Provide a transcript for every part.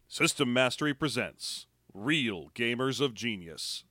System Mastery presents Real Gamers of Genius.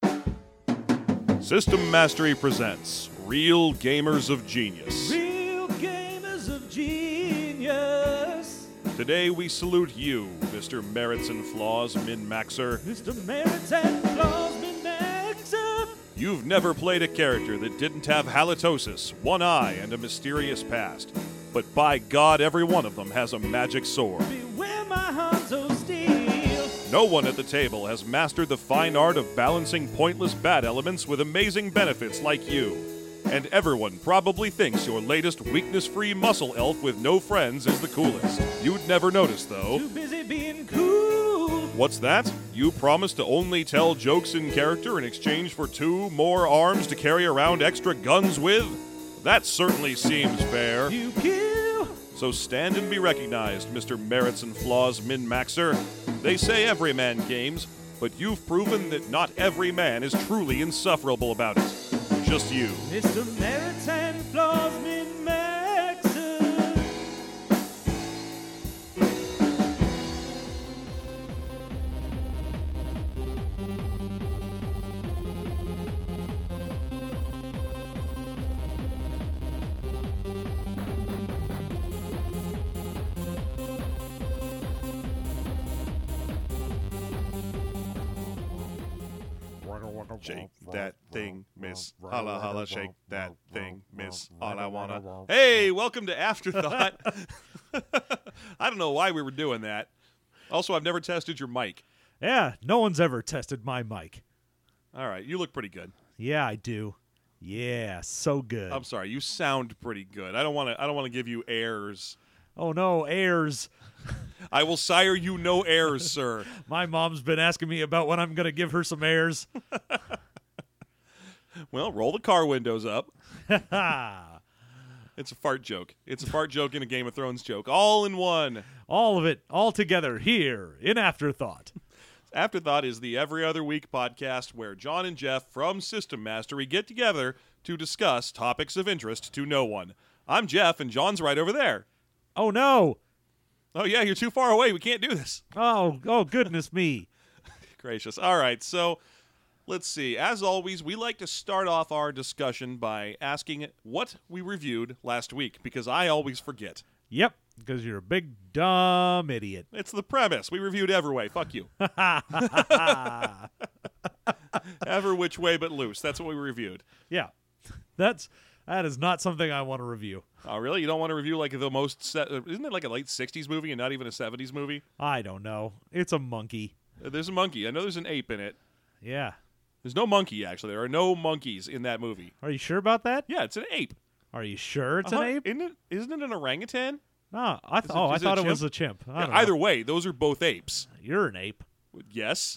System Mastery presents Real Gamers of Genius. Real Gamers of Genius. Today we salute you, Mr. Merits and Flaws Min-Maxer. Mr. Merits and Flaws Min-Maxer. You've never played a character that didn't have halitosis, one eye, and a mysterious past. But by God, every one of them has a magic sword. Beware my heart of steel. No one at the table has mastered the fine art of balancing pointless bad elements with amazing benefits like you. And everyone probably thinks your latest weakness-free muscle elf with no friends is the coolest. You'd never notice, though. Too busy being cool. What's that? You promise to only tell jokes in character in exchange for 2 more arms to carry around extra guns with? That certainly seems fair. Pew pew. So stand and be recognized, Mr. Merits and Flaws Min-Maxer. They say every man games, but you've proven that not every man is truly insufferable about it. Just you. Mr. Merits and Flaws Min-Maxer. Shake that thing, miss. Holla, holla, shake that thing, miss. All I wanna. Hey, welcome to Afterthought. I don't know why we were doing that. Also, I've never tested your mic. Yeah, no one's ever tested my mic. All right, you look pretty good. Yeah, I do. Yeah, so good. I'm sorry, you sound pretty good. I don't want to give you airs. Oh no, airs. I will sire you no airs, sir. My mom's been asking me about when I'm going to give her some airs. Well, roll the car windows up. Ha! It's a fart joke. It's a fart joke and a Game of Thrones joke, all in one. All of it, all together, here in Afterthought. Afterthought is the every other week podcast where John and Jeff from System Mastery get together to discuss topics of interest to no one. I'm Jeff, and John's right over there. Oh no! Oh, yeah, you're too far away. We can't do this. Oh goodness me. Gracious. All right, so let's see. As always, we like to start off our discussion by asking what we reviewed last week, because I always forget. Yep, because you're a big dumb idiot. It's the premise. We reviewed Everway. Fuck you. Ever which way but loose. That's what we reviewed. Yeah, that is not something I want to review. Oh, really? You don't want to review like the most... Isn't it like a late 60s movie and not even a 70s movie? I don't know. It's a monkey. There's a monkey. I know there's an ape in it. Yeah. There's no monkey, actually. There are no monkeys in that movie. Are you sure about that? Yeah, it's an ape. Are you sure it's an ape? Isn't it an orangutan? No, I Is thought it a it was chimp? a chimp. I Yeah, don't know. either way, those are both apes. You're an ape. Yes.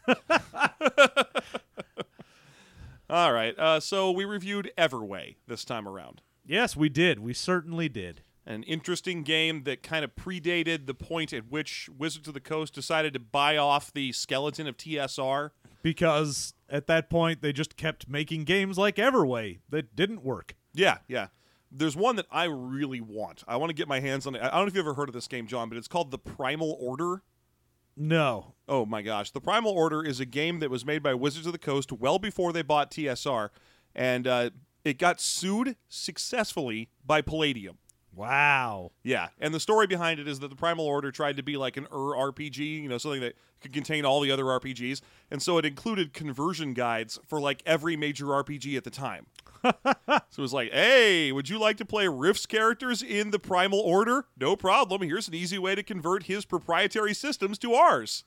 All right. So we reviewed Everway this time around. Yes, we did. We certainly did. An interesting game that kind of predated the point at which Wizards of the Coast decided to buy off the skeleton of TSR. Because at that point, they just kept making games like Everway that didn't work. Yeah. There's one that I really want. I want to get my hands on it. I don't know if you've ever heard of this game, John, but it's called The Primal Order. No. Oh my gosh. The Primal Order is a game that was made by Wizards of the Coast well before they bought TSR, and it got sued successfully by Palladium. Wow. Yeah, and the story behind it is that the Primal Order tried to be like an RPG, something that could contain all the other RPGs, and so it included conversion guides for like every major RPG at the time. So it was like, hey, would you like to play Rift's characters in the Primal Order? No problem. Here's an easy way to convert his proprietary systems to ours.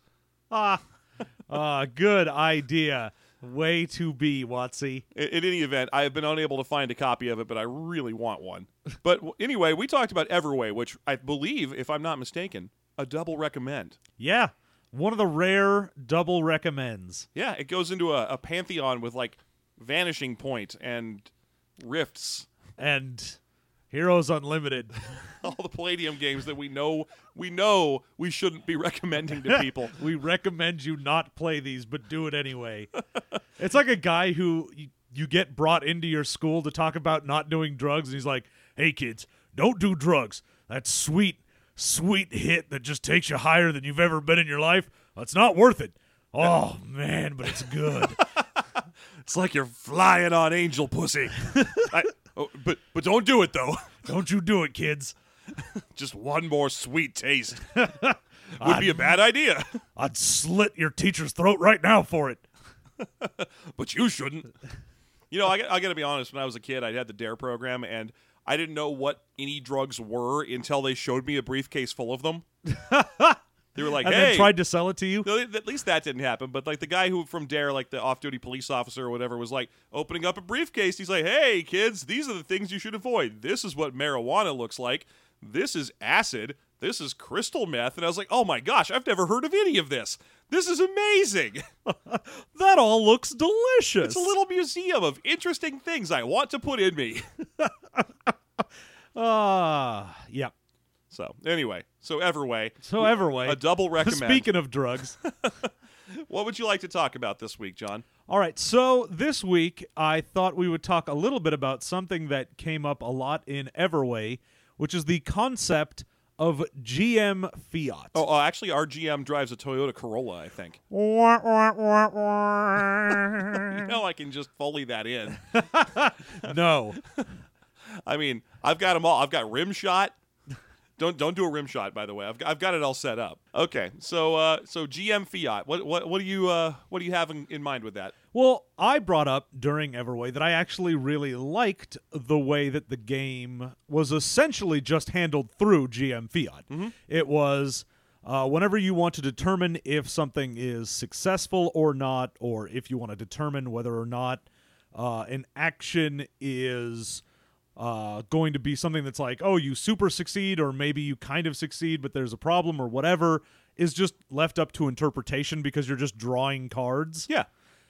Good idea. Way to be, Watsy. In any event, I have been unable to find a copy of it, but I really want one. But anyway, we talked about Everway, which I believe, if I'm not mistaken, a double recommend. Yeah. One of the rare double recommends. Yeah, it goes into a pantheon with like Vanishing Point and Rifts. And Heroes Unlimited. All the Palladium games that we know we shouldn't be recommending to people. We recommend you not play these, but do it anyway. It's like a guy who you get brought into your school to talk about not doing drugs, and he's like, hey, kids, don't do drugs. That's sweet. sweet hit that just takes you higher than you've ever been in your life, well, it's not worth it. Oh, man, but it's good. It's like you're flying on angel pussy. But don't do it, though. Don't you do it, kids. Just one more sweet taste. Would be a bad idea. I'd slit your teacher's throat right now for it. But you shouldn't. You know, I got to be honest. When I was a kid, I had the DARE program, and I didn't know what any drugs were until they showed me a briefcase full of them. They were like, and hey. then tried to sell it to you? No, at least that didn't happen. But like the guy who from DARE, like the off-duty police officer or whatever, was like opening up a briefcase. He's like, hey, kids, these are the things you should avoid. This is what marijuana looks like. This is acid. This is crystal meth. And I was like, oh my gosh, I've never heard of any of this. This is amazing. That all looks delicious. It's a little museum of interesting things I want to put in me. Yeah. So anyway, Everway. Everway. A double recommend. Speaking of drugs. What would you like to talk about this week, John? All right, so this week I thought we would talk a little bit about something that came up a lot in Everway, which is the concept of GM Fiat. Oh, actually, our GM drives a Toyota Corolla, I think. You know, I can just Foley that in. No. I mean, I've got them all. I've got rim shot. Don't do a rim shot, by the way. I've got it all set up. Okay, so GM Fiat. What do you have in mind with that? Well, I brought up during Everway that I actually really liked the way that the game was essentially just handled through GM Fiat. Mm-hmm. It was whenever you want to determine if something is successful or not, or if you want to determine whether or not an action is going to be something that's like, oh, you super succeed, or maybe you kind of succeed, but there's a problem or whatever, is just left up to interpretation because you're just drawing cards. Yeah.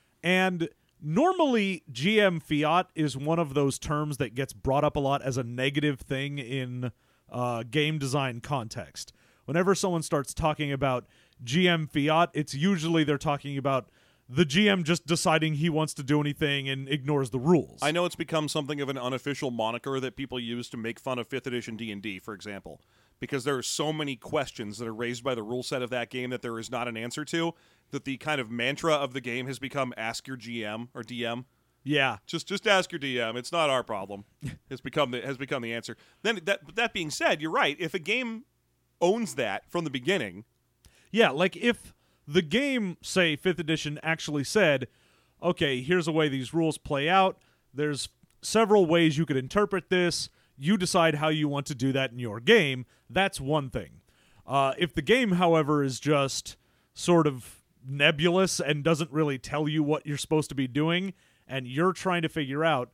And normally GM Fiat is one of those terms that gets brought up a lot as a negative thing in game design context. Whenever someone starts talking about GM Fiat, it's usually they're talking about the GM just deciding he wants to do anything and ignores the rules. I know it's become something of an unofficial moniker that people use to make fun of 5th edition D&D, for example, because there are so many questions that are raised by the rule set of that game that there is not an answer to, that the kind of mantra of the game has become ask your GM or DM. Yeah. Just ask your DM. It's not our problem. Has become the answer. Then that being said, you're right. If a game owns that from the beginning. Yeah, like if the game, say 5th edition, actually said, okay, here's the way these rules play out. There's several ways you could interpret this. You decide how you want to do that in your game. That's one thing. If the game, however, is just sort of nebulous and doesn't really tell you what you're supposed to be doing, and you're trying to figure out,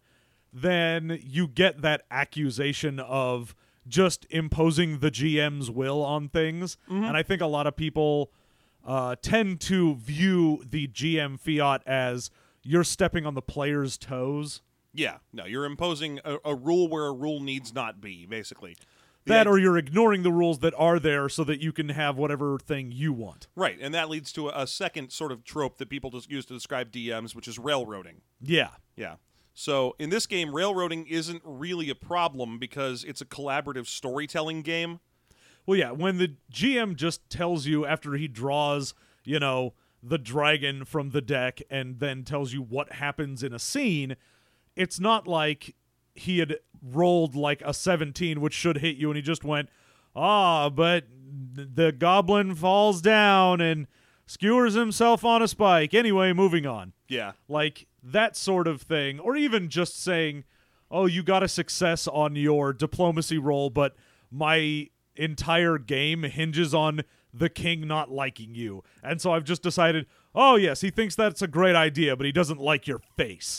then you get that accusation of just imposing the GM's will on things. Mm-hmm. And I think a lot of people tend to view the GM Fiat as you're stepping on the player's toes. Yeah, no, you're imposing a rule where a rule needs not be, basically. That or you're ignoring the rules that are there so that you can have whatever thing you want. Right, and that leads to a second sort of trope that people just use to describe DMs, which is railroading. Yeah. Yeah. So in this game, railroading isn't really a problem because it's a collaborative storytelling game. Well, yeah, when the GM just tells you after he draws, the dragon from the deck and then tells you what happens in a scene, it's not like he had rolled like a 17, which should hit you, and he just went, but the goblin falls down and skewers himself on a spike. Anyway, moving on. Yeah. Like that sort of thing. Or even just saying, oh, you got a success on your diplomacy roll, but my entire game hinges on the king not liking you. And so I've just decided, oh, yes, he thinks that's a great idea, but he doesn't like your face.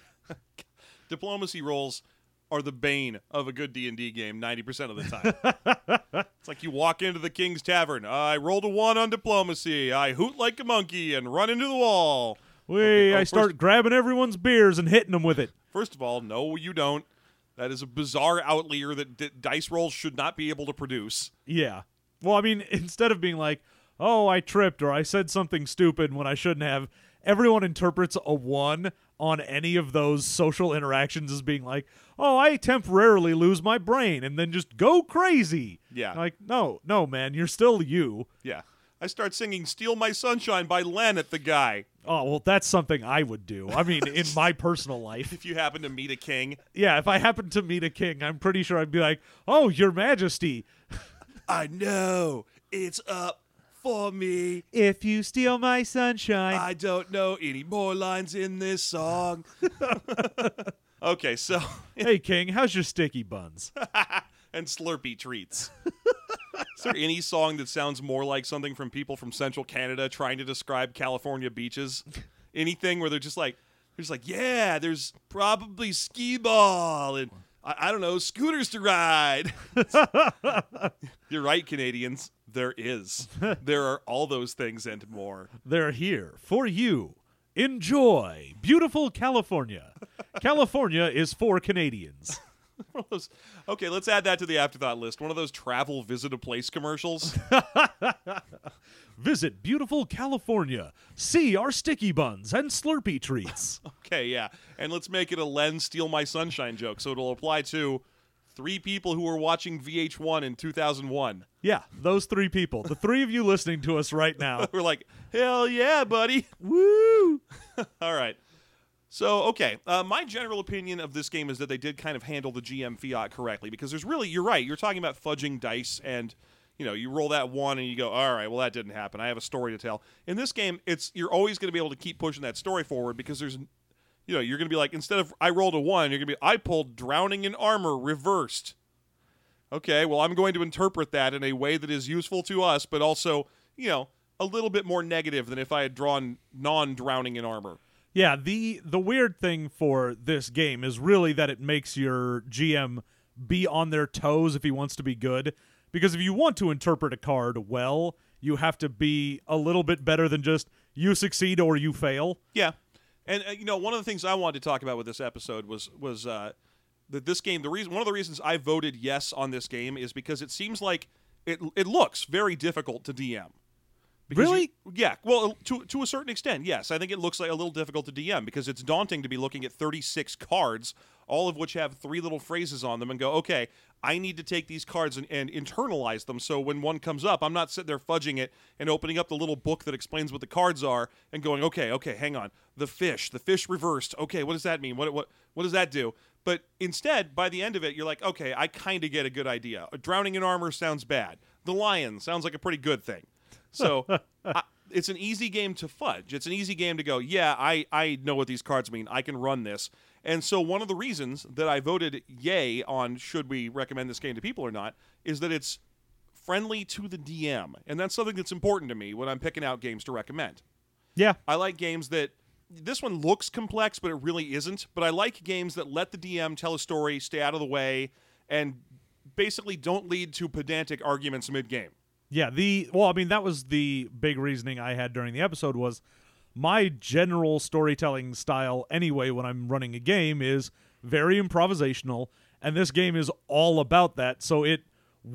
Diplomacy rolls are the bane of a good D&D game 90% of the time. It's like you walk into the King's Tavern. I rolled a 1 on diplomacy. I hoot like a monkey and run into the wall. I start grabbing everyone's beers and hitting them with it. First of all, no, you don't. That is a bizarre outlier that dice rolls should not be able to produce. Yeah. Well, I mean, instead of being like, oh, I tripped or I said something stupid when I shouldn't have, everyone interprets a 1 on any of those social interactions as being like, oh, I temporarily lose my brain and then just go crazy. Yeah. Like, no, man, you're still you. Yeah. I start singing Steal My Sunshine by Len at the guy. Oh, well, that's something I would do. I mean, in my personal life. If you happen to meet a king. Yeah, if I happen to meet a king, I'm pretty sure I'd be like, oh, Your Majesty. I know. It's up for me. If you steal my sunshine. I don't know any more lines in this song. Okay, so. Hey, King, how's your sticky buns? And Slurpee treats. Is there any song that sounds more like something from people from Central Canada trying to describe California beaches? Anything where they're just like, yeah, there's probably skee ball and I don't know, scooters to ride. You're right, Canadians. There is. There are all those things and more. They're here for you. Enjoy beautiful California. California is for Canadians. One of those, okay, let's add that to the afterthought list. One of those travel visit a place commercials. Visit beautiful California. See our sticky buns and Slurpee treats. Okay, yeah. And let's make it a Len Steal My Sunshine joke, so it'll apply to 3 people who were watching VH1 in 2001. Yeah, those 3 people. The 3 of you listening to us right now. We're like, hell yeah, buddy. Woo! All right. So, okay, my general opinion of this game is that they did kind of handle the GM fiat correctly, because there's really, you're right, you're talking about fudging dice, and, you know, you roll that 1 and you go, all right, well, that didn't happen. I have a story to tell. In this game, you're always going to be able to keep pushing that story forward, because there's, you know, you're going to be like, instead of I rolled a 1, you're going to be, I pulled Drowning in Armor reversed. Okay, well, I'm going to interpret that in a way that is useful to us, but also, you know, a little bit more negative than if I had drawn non-Drowning in Armor. Yeah, the weird thing for this game is really that it makes your GM be on their toes if he wants to be good. Because if you want to interpret a card well, you have to be a little bit better than just you succeed or you fail. Yeah. And, you know, one of the things I wanted to talk about with this episode was that this game, one of the reasons I voted yes on this game is because it seems like it looks very difficult to DM. Because really? Yeah. Well, to a certain extent, yes. I think it looks like a little difficult to DM because it's daunting to be looking at 36 cards, all of which have 3 little phrases on them, and go, okay, I need to take these cards and internalize them, so when one comes up, I'm not sitting there fudging it and opening up the little book that explains what the cards are and going, okay, hang on. The fish reversed. Okay, what does that mean? What does that do? But instead, by the end of it, you're like, okay, I kind of get a good idea. Drowning in Armor sounds bad. The lion sounds like a pretty good thing. So it's an easy game to fudge. It's an easy game to go, yeah, I know what these cards mean. I can run this. And so one of the reasons that I voted yay on should we recommend this game to people or not is that it's friendly to the DM. And that's something that's important to me when I'm picking out games to recommend. Yeah. I like games that, this one looks complex, but it really isn't. But I like games that let the DM tell a story, stay out of the way, and basically don't lead to pedantic arguments mid-game. Yeah, that was the big reasoning I had during the episode was my general storytelling style anyway when I'm running a game is very improvisational, and this game is all about that, so it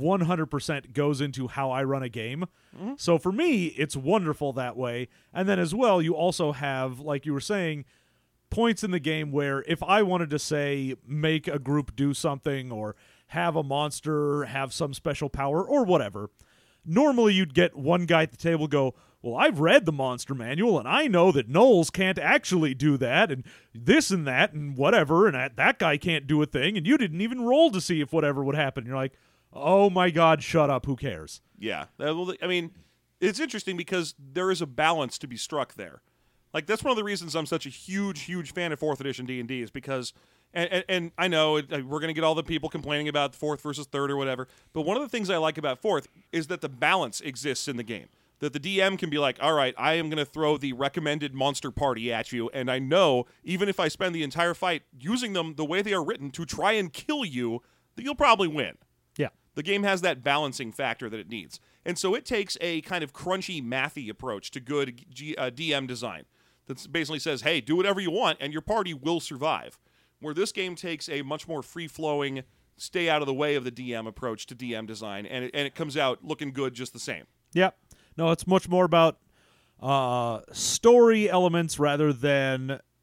100% goes into how I run a game. Mm-hmm. So for me, it's wonderful that way. And then as well, you also have, like you were saying, points in the game where if I wanted to say make a group do something or have a monster have some special power or whatever, normally you'd get one guy at the table go, well, I've read the monster manual, and I know that gnolls can't actually do that, and this and that, and whatever, and that guy can't do a thing, and you didn't even roll to see if whatever would happen. You're like, oh my God, shut up, who cares? Yeah. I mean, it's interesting because there is a balance to be struck there. Like, that's one of the reasons I'm such a huge, huge fan of 4th edition D&D is because, and I know we're going to get all the people complaining about 4th versus 3rd or whatever, but one of the things I like about 4th is that the balance exists in the game. That the DM can be like, all right, I am going to throw the recommended monster party at you, and I know, even if I spend the entire fight using them the way they are written to try and kill you, that you'll probably win. Yeah. The game has that balancing factor that it needs. And so it takes a kind of crunchy, mathy approach to good DM design that basically says, hey, do whatever you want, and your party will survive. Where this game takes a much more free-flowing, stay out of the way of the DM approach to DM design, and it comes out looking good just the same. Yep. No, it's much more about story elements rather than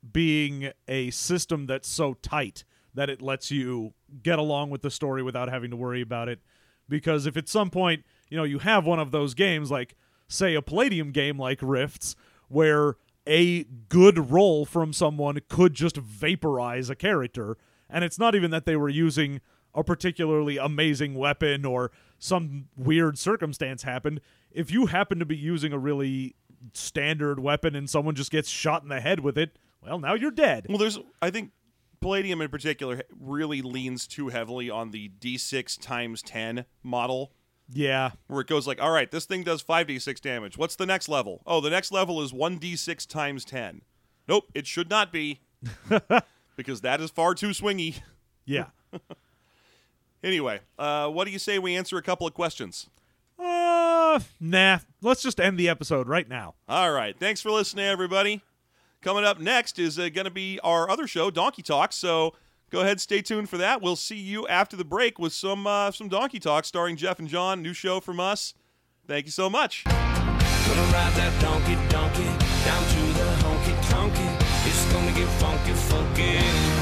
being a system that's so tight that it lets you get along with the story without having to worry about it. Because if at some point, you have one of those games like, say, a Palladium game like Rifts, where a good roll from someone could just vaporize a character, and it's not even that they were using a particularly amazing weapon or some weird circumstance happened. If you happen to be using a really standard weapon and someone just gets shot in the head with it, well, now you're dead. Well, I think Palladium in particular really leans too heavily on the D6 times 10 model. Yeah. Where it goes like, all right, this thing does 5d6 damage. What's the next level? Oh, the next level is 1d6 times 10. Nope, it should not be. Because that is far too swingy. Yeah. Anyway, what do you say we answer a couple of questions? Nah. Let's just end the episode right now. All right. Thanks for listening, everybody. Coming up next is going to be our other show, Donkey Talk. So go ahead, stay tuned for that. We'll see you after the break with some Donkey Talk starring Jeff and John. New show from us. Thank you so much. Gonna ride that donkey down to the honky tonky. It's gonna get funky.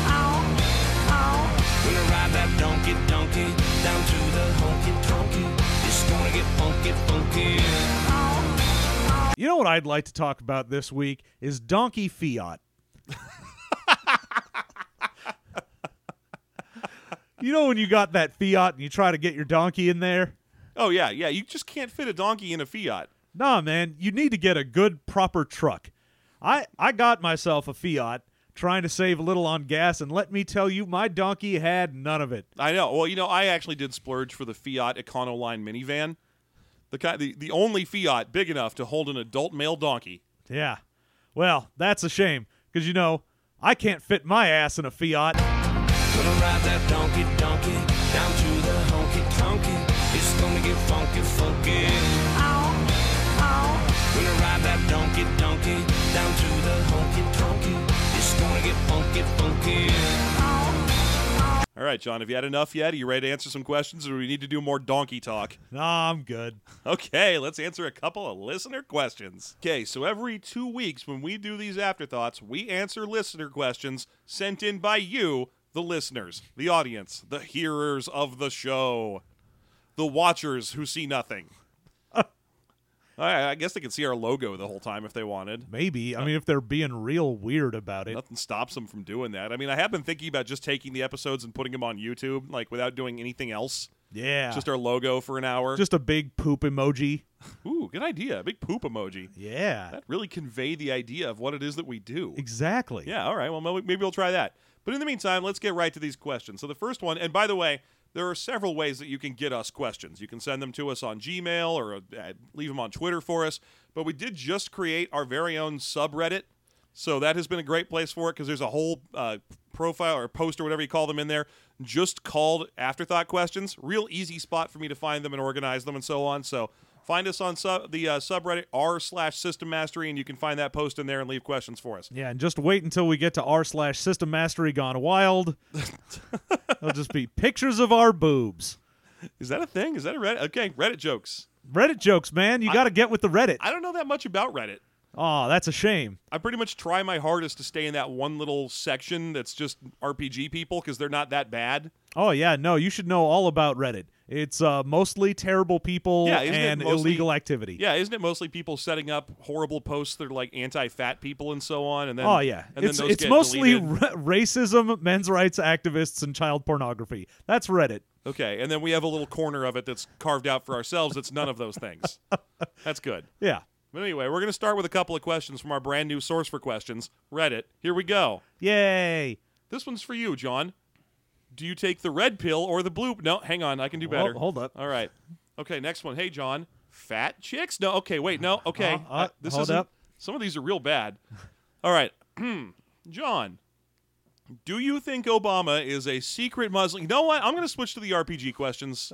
Gonna ride that donkey down to the honky tonky. It's gonna get funky. You know what I'd like to talk about this week is Donkey Fiat. When you got that Fiat and you try to get your donkey in there? Oh, yeah. You just can't fit a donkey in a Fiat. Nah, man. You need to get a good, proper truck. I got myself a Fiat trying to save a little on gas, and let me tell you, my donkey had none of it. I know. Well, I actually did splurge for the Fiat Econoline minivan. The only Fiat big enough to hold an adult male donkey. Yeah. Well, that's a shame, because, I can't fit my ass in a Fiat. Gonna ride that donkey down to the honky tonky. It's gonna get funky. Gonna ride that donkey down to the honky tonky. It's gonna get funky. All right, John, have you had enough yet? Are you ready to answer some questions, or do we need to do more donkey talk? Nah, I'm good. Okay, let's answer a couple of listener questions. Okay, so every 2 weeks when we do these afterthoughts, we answer listener questions sent in by you, the listeners, the audience, the hearers of the show, the watchers who see nothing. I guess they could see our logo the whole time if they wanted. Maybe. I mean, if they're being real weird about it. Nothing stops them from doing that. I mean, I have been thinking about just taking the episodes and putting them on YouTube, like without doing anything else. Yeah. Just our logo for an hour. Just a big poop emoji. Ooh, good idea. A big poop emoji. Yeah. That really convey the idea of what it is that we do. Exactly. Yeah, all right. Well, maybe we'll try that. But in the meantime, let's get right to these questions. So the first one, and by the way, there are several ways that you can get us questions. You can send them to us on Gmail or leave them on Twitter for us. But we did just create our very own subreddit. So that has been a great place for it because there's a whole profile or post or whatever you call them in there just called Afterthought Questions. Real easy spot for me to find them and organize them and so on. So find us on the subreddit r/System Mastery, and you can find that post in there and leave questions for us. Yeah, and just wait until we get to r/System Mastery Gone Wild. It'll just be pictures of our boobs. Is that a thing? Is that a Reddit? Okay, Reddit jokes. Reddit jokes, man. You got to get with the Reddit. I don't know that much about Reddit. Oh, that's a shame. I pretty much try my hardest to stay in that one little section that's just RPG people because they're not that bad. Oh, yeah. No, you should know all about Reddit. It's mostly terrible people and illegal activity. Yeah, isn't it mostly people setting up horrible posts that are like anti-fat people and so on? And then, oh, yeah. And it's then those get mostly deleted. Racism, men's rights activists, and child pornography. That's Reddit. Okay, and then we have a little corner of it that's carved out for ourselves that's none of those things. That's good. Yeah. But anyway, we're going to start with a couple of questions from our brand new source for questions, Reddit. Here we go. Yay. This one's for you, John. Do you take the red pill or the blue? No, hang on. I can do better. Hold up. All right. Okay, next one. Hey, John. Fat chicks? No, okay, wait. No, okay. This hold up. Some of these are real bad. All right. John, do you think Obama is a secret Muslim? You know what? I'm going to switch to the RPG questions.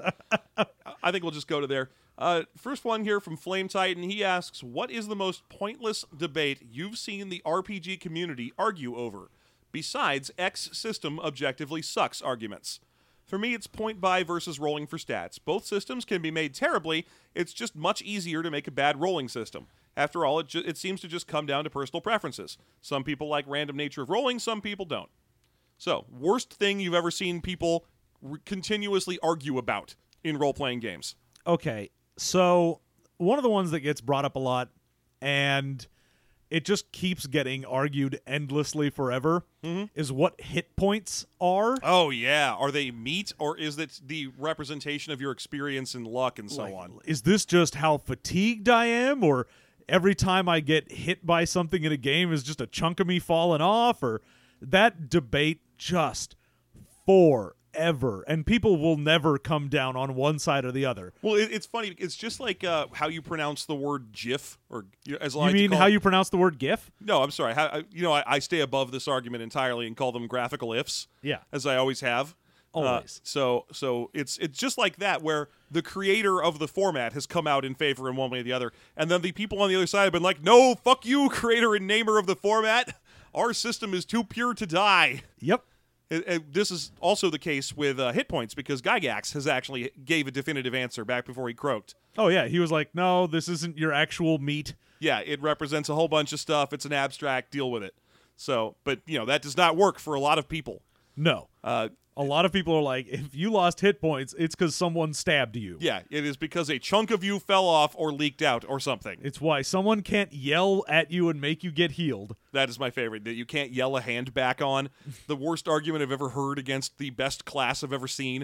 I think we'll just go to there. First one here from Flame Titan. He asks, what is the most pointless debate you've seen the RPG community argue over, besides X system objectively sucks arguments? For me, it's point buy versus rolling for stats. Both systems can be made terribly. It's just much easier to make a bad rolling system. After all, it seems to just come down to personal preferences. Some people like random nature of rolling, some people don't. So, worst thing you've ever seen people continuously argue about in role-playing games. Okay, so one of the ones that gets brought up a lot, and it just keeps getting argued endlessly forever, is what hit points are. Oh, yeah. Are they meat, or is it the representation of your experience and luck and so on? Is this just how fatigued I am, or every time I get hit by something in a game is just a chunk of me falling off, or that debate just forever, and people will never come down on one side or the other. Well, it's funny. It's just like how you pronounce the word GIF, or as I You like to mean call how it. you pronounce the word GIF? No, I'm sorry. I stay above this argument entirely and call them graphical ifs. Yeah. As I always have. Always. So it's just like that, where the creator of the format has come out in favor in one way or the other, and then the people on the other side have been like, "No, fuck you, creator and namer of the format. Our system is too pure to die." Yep. This is also the case with hit points, because Gygax has actually gave a definitive answer back before he croaked. Oh, yeah. He was like, no, this isn't your actual meat. Yeah, it represents a whole bunch of stuff. It's an abstract. Deal with it. So, but, that does not work for a lot of people. No. A lot of people are like, if you lost hit points, it's because someone stabbed you. Yeah, it is because a chunk of you fell off or leaked out or something. It's why someone can't yell at you and make you get healed. That is my favorite, that you can't yell a hand back on. The worst argument I've ever heard against the best class I've ever seen.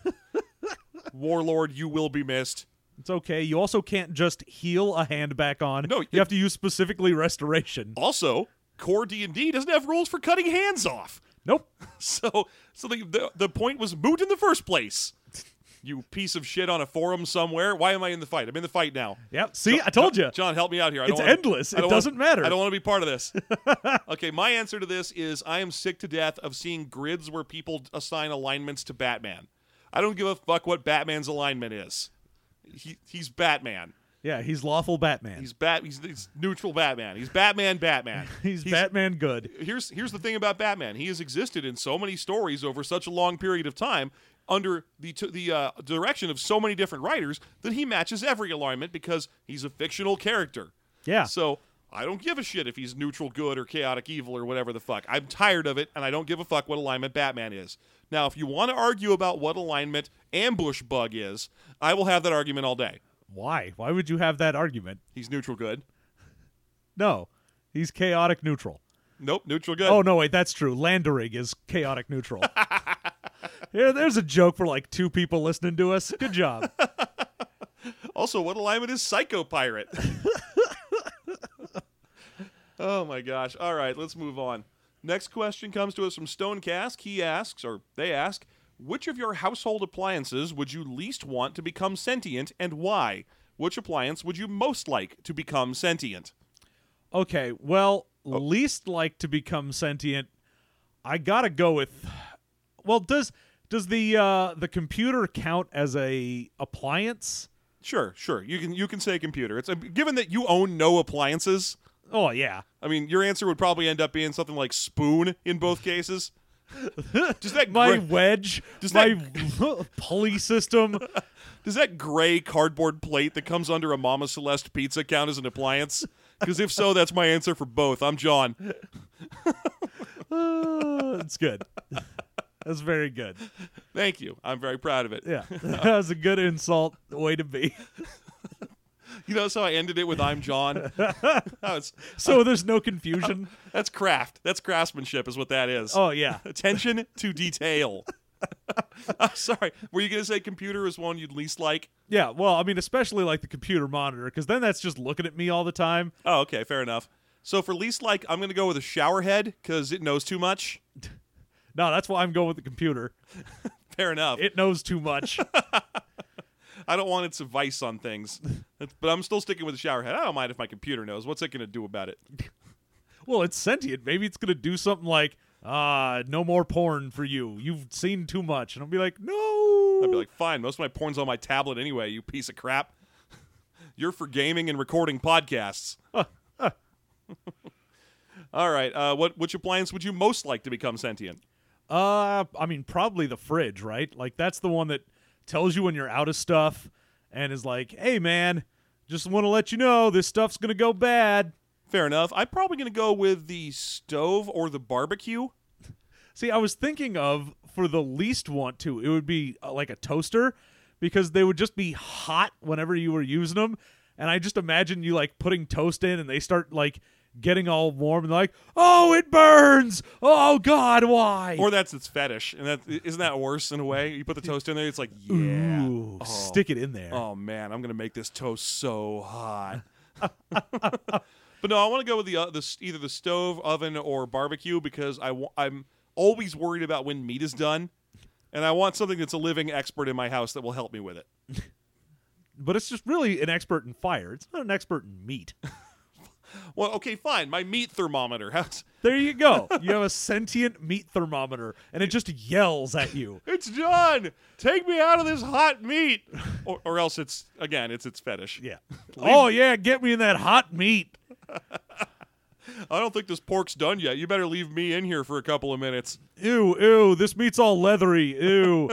Warlord, you will be missed. It's okay. You also can't just heal a hand back on. No, you have to use specifically restoration. Also, core D&D doesn't have rules for cutting hands off. Nope. So the point was moot in the first place. You piece of shit on a forum somewhere. Why am I in the fight? I'm in the fight now. Yep. See, I told you. John, help me out here. It's endless. It doesn't matter. I don't want to be part of this. Okay, my answer to this is I am sick to death of seeing grids where people assign alignments to Batman. I don't give a fuck what Batman's alignment is. He's Batman. Yeah, he's lawful Batman. He's neutral Batman. He's Batman. He's Batman good. Here's the thing about Batman. He has existed in so many stories over such a long period of time under the direction of so many different writers that he matches every alignment because he's a fictional character. Yeah. So I don't give a shit if he's neutral good or chaotic evil or whatever the fuck. I'm tired of it, and I don't give a fuck what alignment Batman is. Now, if you want to argue about what alignment Ambush Bug is, I will have that argument all day. Why? Why would you have that argument? He's neutral good. No. He's chaotic neutral. Nope, neutral good. Oh, no, wait, that's true. Landering is chaotic neutral. Here, there's a joke for like 2 people listening to us. Good job. Also, what alignment is Psycho Pirate? Oh my gosh. All right, let's move on. Next question comes to us from Stonecast. They ask, which of your household appliances would you least want to become sentient, and why? Which appliance would you most like to become sentient? Okay, well, least like to become sentient, I gotta go with... Well, does the computer count as a appliance? Sure. You can say computer. It's given that you own no appliances. Oh, yeah. I mean, your answer would probably end up being something like spoon in both cases. Does that My wedge, does my pulley system. Does that gray cardboard plate that comes under a Mama Celeste pizza count as an appliance? Because if so, that's my answer for both. I'm John. It's good. That's very good. Thank you. I'm very proud of it. Yeah, that was a good insult way to be. That's how I ended it with I'm John. So there's no confusion. That's craft. That's craftsmanship is what that is. Oh, yeah. Attention to detail. I'm sorry. Were you going to say computer is one you'd least like? Yeah, well, I mean, especially like the computer monitor, because then that's just looking at me all the time. Oh, okay. Fair enough. So for least like, I'm going to go with a shower head because it knows too much. No, that's why I'm going with the computer. Fair enough. It knows too much. I don't want its advice on things, but I'm still sticking with the shower head. I don't mind if my computer knows. What's it going to do about it? Well, it's sentient. Maybe it's going to do something like, no more porn for you. You've seen too much. And I'll be like, no. I'd be like, fine. Most of my porn's on my tablet anyway, you piece of crap. You're for gaming and recording podcasts. All right. Which appliance would you most like to become sentient? I mean, probably the fridge, right? Like, that's the one that tells you when you're out of stuff and is like, hey, man, Just want to let you know this stuff's going to go bad. Fair enough. I'm probably going to go with the stove or the barbecue. See, I was thinking of, for the least want to, it would be like a toaster, because they would just be hot whenever you were using them. And I just imagine you like putting toast in and they start like getting all warm and they're like, oh, it burns. Oh, God, why? Or that's its fetish. And isn't that worse in a way? You put the toast in there, it's like, yeah. Ooh, stick it in there. Oh, man, I'm going to make this toast so hot. But no, I want to go with either the stove, oven, or barbecue because I'm always worried about when meat is done. And I want something that's a living expert in my house that will help me with it. But it's just really an expert in fire. It's not an expert in meat. Well, okay, fine. My meat thermometer. There you go. You have a sentient meat thermometer, and it just yells at you. It's done. Take me out of this hot meat. Or else it's its fetish. Yeah. Oh, yeah, get me in that hot meat. I don't think this pork's done yet. You better leave me in here for a couple of minutes. Ew, ew, this meat's all leathery. Ew.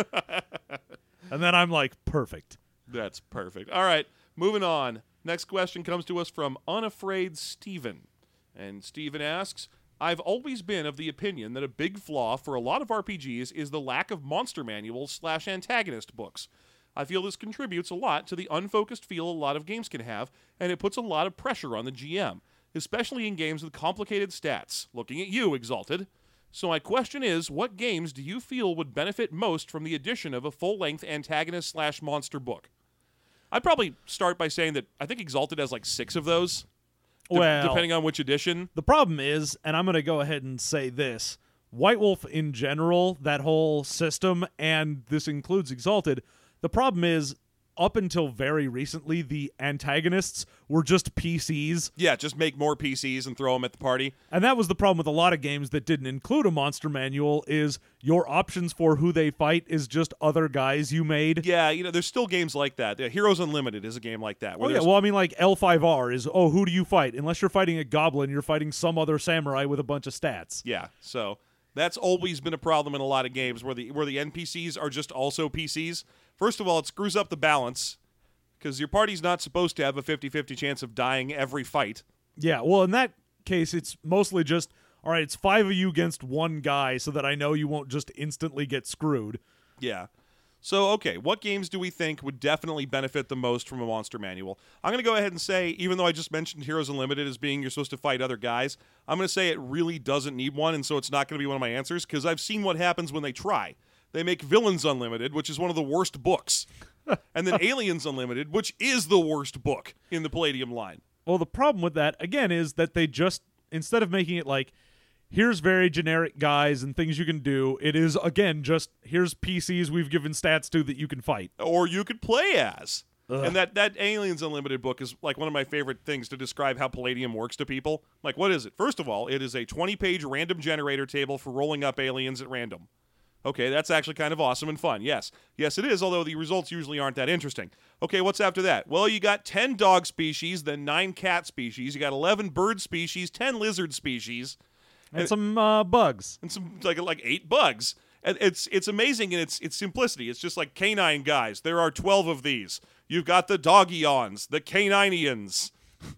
And then I'm like, perfect. That's perfect. All right, moving on. Next question comes to us from Unafraid Steven. And Steven asks, I've always been of the opinion that a big flaw for a lot of RPGs is the lack of monster manuals/antagonist books. I feel this contributes a lot to the unfocused feel a lot of games can have, and it puts a lot of pressure on the GM, especially in games with complicated stats. Looking at you, Exalted. So my question is, what games do you feel would benefit most from the addition of a full-length antagonist/monster book? I'd probably start by saying that I think Exalted has like 6 of those, depending on which edition. The problem is, and I'm going to go ahead and say this, White Wolf in general, that whole system, and this includes Exalted, the problem is, up until very recently, the antagonists were just PCs. Yeah, just make more PCs and throw them at the party. And that was the problem with a lot of games that didn't include a monster manual, is your options for who they fight is just other guys you made. Yeah, there's still games like that. Heroes Unlimited is a game like that. Oh, yeah, well, I mean, like L5R is, who do you fight? Unless you're fighting a goblin, you're fighting some other samurai with a bunch of stats. Yeah, so that's always been a problem in a lot of games where the NPCs are just also PCs. First of all, it screws up the balance because your party's not supposed to have a 50-50 chance of dying every fight. Yeah, well, in that case, it's mostly just, all right, it's 5 of you against 1 guy so that I know you won't just instantly get screwed. Yeah. So, okay, what games do we think would definitely benefit the most from a monster manual? I'm going to go ahead and say, even though I just mentioned Heroes Unlimited as being you're supposed to fight other guys, I'm going to say it really doesn't need one, and so it's not going to be one of my answers because I've seen what happens when they try. They make Villains Unlimited, which is one of the worst books, and then Aliens Unlimited, which is the worst book in the Palladium line. Well, the problem with that, again, is that they just, instead of making it like, here's very generic guys and things you can do, it is, again, just here's PCs we've given stats to that you can fight. Or you could play as. Ugh. And that Aliens Unlimited book is like one of my favorite things to describe how Palladium works to people. Like, what is it? First of all, it is a 20-page random generator table for rolling up aliens at random. Okay, that's actually kind of awesome and fun. Yes, it is, although the results usually aren't that interesting. Okay, what's after that? Well, you got 10 dog species, then 9 cat species. You got 11 bird species, 10 lizard species. And some bugs. And some like 8 bugs. And it's amazing in its simplicity. It's just like canine guys. There are 12 of these. You've got the Doggions, the Caninians,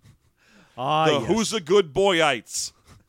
Yes. Who's a Good Boyites.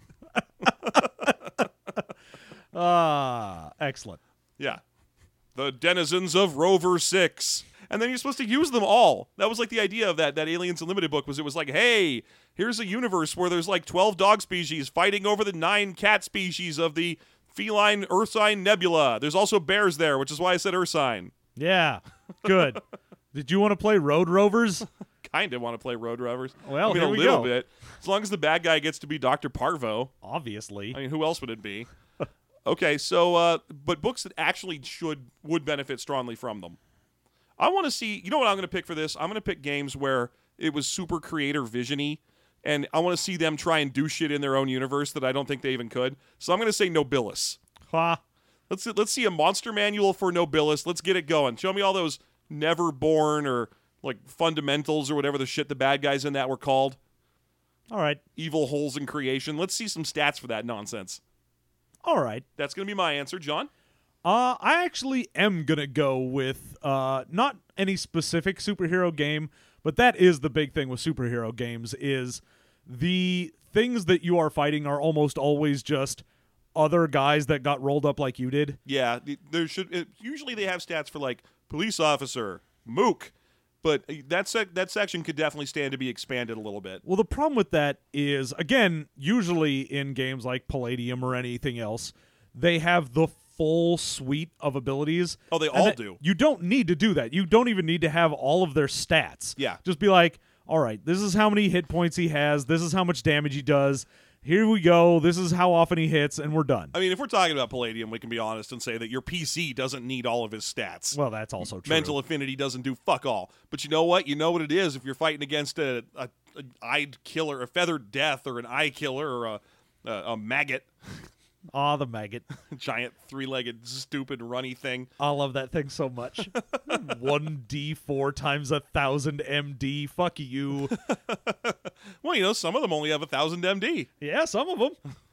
Excellent. Yeah. The denizens of Rover 6. And then you're supposed to use them all. That was like the idea of that Aliens Unlimited book was it was like, hey, here's a universe where there's like 12 dog species fighting over the 9 cat species of the feline Ursine Nebula. There's also bears there, which is why I said Ursine. Yeah, good. Did you want to play Road Rovers? Kind of want to play Road Rovers. Well, I mean, here a we little go. bit. As long as the bad guy gets to be Dr. Parvo. Obviously. I mean, who else would it be? Okay, so, but books that actually would benefit strongly from them. I want to see, you know what I'm going to pick for this? I'm going to pick games where it was super creator vision-y, and I want to see them try and do shit in their own universe that I don't think they even could. So I'm going to say Nobilis. Ha. Let's see a monster manual for Nobilis. Let's get it going. Show me all those Neverborn or like Fundamentals or whatever the shit the bad guys in that were called. All right. Evil holes in creation. Let's see some stats for that nonsense. All right. That's going to be my answer, John. I actually am going to go with not any specific superhero game, But that is the big thing with superhero games is the things that you are fighting are almost always just other guys that got rolled up like you did. Yeah, usually they have stats for like police officer, mook, but that section could definitely stand to be expanded a little bit. Well, the problem with that is, again, usually in games like Palladium or anything else, they have the full suite of abilities. Oh, they all do. You don't need to do that. You don't even need to have all of their stats. Yeah. Just be like, all right, this is how many hit points he has. This is how much damage he does. Here we go. This is how often he hits, and we're done. I mean, if we're talking about Palladium, we can be honest and say that your PC doesn't need all of his stats. Well, that's also true. Mental affinity doesn't do fuck all. But you know what? You know what it is if you're fighting against a eyed killer, a feathered death, or an eye killer, or a maggot. Ah, the maggot. Giant three-legged stupid runny thing. I love that thing so much. 1d4 times 1,000 MD. Fuck you. Well, you know, some of them only have 1,000 MD. Yeah, some of them.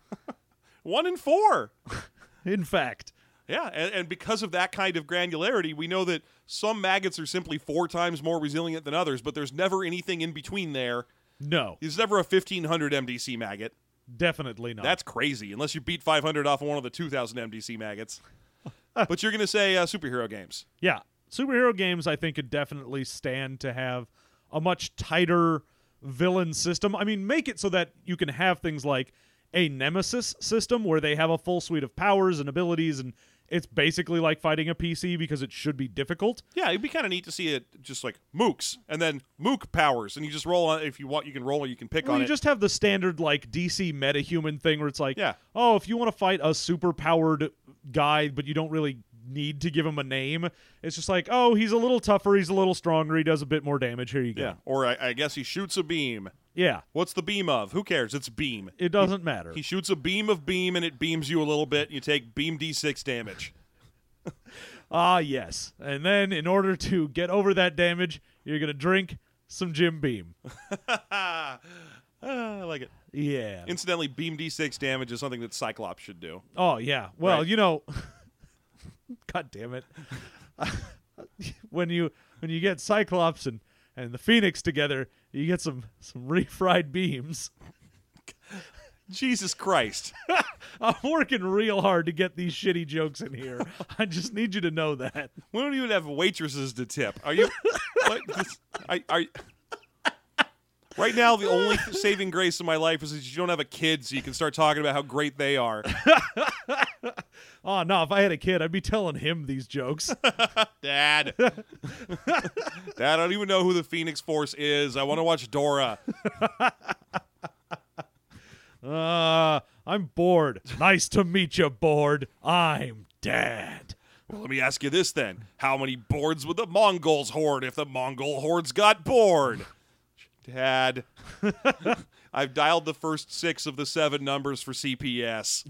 1 in 4. In fact. Yeah, and because of that kind of granularity, we know that some maggots are simply 4 times more resilient than others, but there's never anything in between there. No. There's never a 1,500 MDC maggot. Definitely not. That's crazy, unless you beat 500 off of one of the 2,000 MDC maggots. But you're going to say superhero games. Yeah. Superhero games, I think, could definitely stand to have a much tighter villain system. I mean, make it so that you can have things like a nemesis system where they have a full suite of powers and abilities, and it's basically like fighting a PC because it should be difficult. Yeah, it'd be kind of neat to see it just like mooks, and then mook powers, and you just roll on. If you want, you can roll or you can pick Well, on you it. just have the standard like DC metahuman thing where it's like, Yeah. oh, if you want to fight a super powered guy, but you don't really need to give him a name, it's just like, oh, he's a little tougher, he's a little stronger, he does a bit more damage. Here you go. Yeah, or I guess he shoots a beam. Yeah, What's the beam of? Who cares? It's beam. it doesn't matter. He shoots a beam of beam, and it beams you a little bit. You take beam D6 damage. Ah, yes. And then in order to get over that damage, you're going to drink some Jim Beam. I like it. Yeah. Incidentally, beam D6 damage is something that Cyclops should do. Oh, yeah. Well, Right. you know, God damn it. when you get Cyclops and the Phoenix together, you get some refried beams. Jesus Christ. I'm working real hard to get these shitty jokes in here. I just need you to know that. We don't even have waitresses to tip. Are you? Are right now, the only saving grace in my life is that you don't have a kid, so you can start talking about how great they are. Oh, no, if I had a kid, I'd be telling him these jokes. Dad. Dad, I don't even know who the Phoenix Force is. I want to watch Dora. I'm bored. Nice to meet you, bored. I'm Dad. Well, let me ask you this then. How many boards would the Mongols hoard if the Mongol hordes got bored? Dad. I've dialed the first 6 of the 7 numbers for CPS.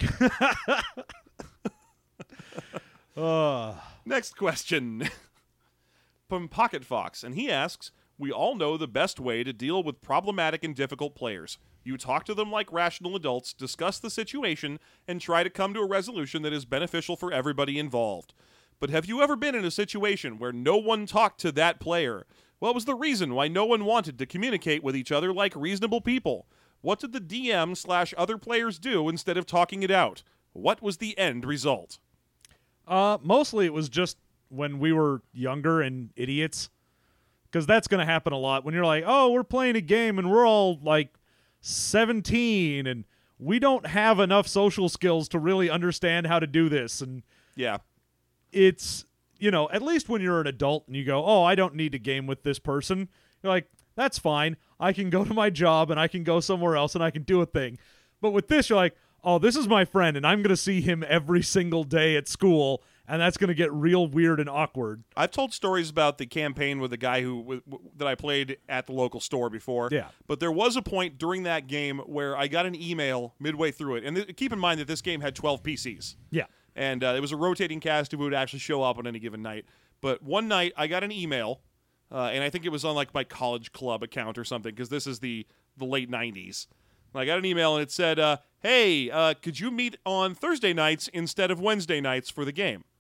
Next question. From Pocket Fox, and he asks, we all know the best way to deal with problematic and difficult players. You talk to them like rational adults, discuss the situation, and try to come to a resolution that is beneficial for everybody involved. But have you ever been in a situation where no one talked to that player? What was the reason why no one wanted to communicate with each other like reasonable people? What did the DM/other players do instead of talking it out? What was the end result? Mostly it was just when we were younger and idiots. Because that's going to happen a lot when you're like, oh, we're playing a game and we're all like 17 and we don't have enough social skills to really understand how to do this. And Yeah. it's, you know, at least when you're an adult and you go, oh, I don't need to game with this person. You're like, that's fine. I can go to my job and I can go somewhere else and I can do a thing. But with this, you're like, oh, this is my friend and I'm going to see him every single day at school. And that's going to get real weird and awkward. I've told stories about the campaign with the guy that I played at the local store before. Yeah. But there was a point during that game where I got an email midway through it. And keep in mind that this game had 12 PCs. Yeah. And it was a rotating cast who would actually show up on any given night. But one night I got an email, and I think it was on like my college club account or something, because this is the late 90s. And I got an email and it said, hey, could you meet on Thursday nights instead of Wednesday nights for the game?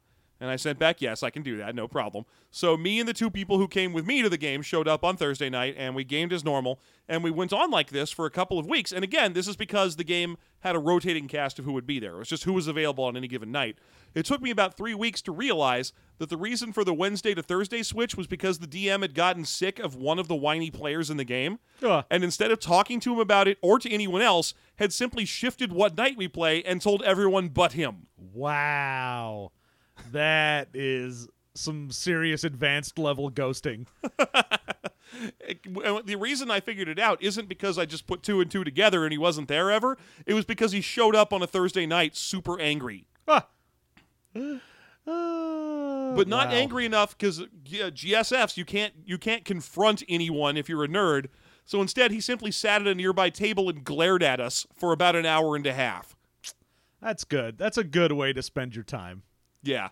And I sent back, yes, I can do that, no problem. So me and the two people who came with me to the game showed up on Thursday night, and we gamed as normal, and we went on like this for a couple of weeks. And again, this is because the game had a rotating cast of who would be there. It was just who was available on any given night. It took me about 3 weeks to realize that the reason for the Wednesday to Thursday switch was because the DM had gotten sick of one of the whiny players in the game, and instead of talking to him about it or to anyone else, had simply shifted what night we play and told everyone but him. Wow. That is some serious advanced level ghosting. The reason I figured it out isn't because I just put 2 and 2 together and he wasn't there ever. It was because he showed up on a Thursday night super angry. But not angry enough because GSFs, you can't confront anyone if you're a nerd. So instead, he simply sat at a nearby table and glared at us for about an hour and a half. That's good. That's a good way to spend your time. Yeah.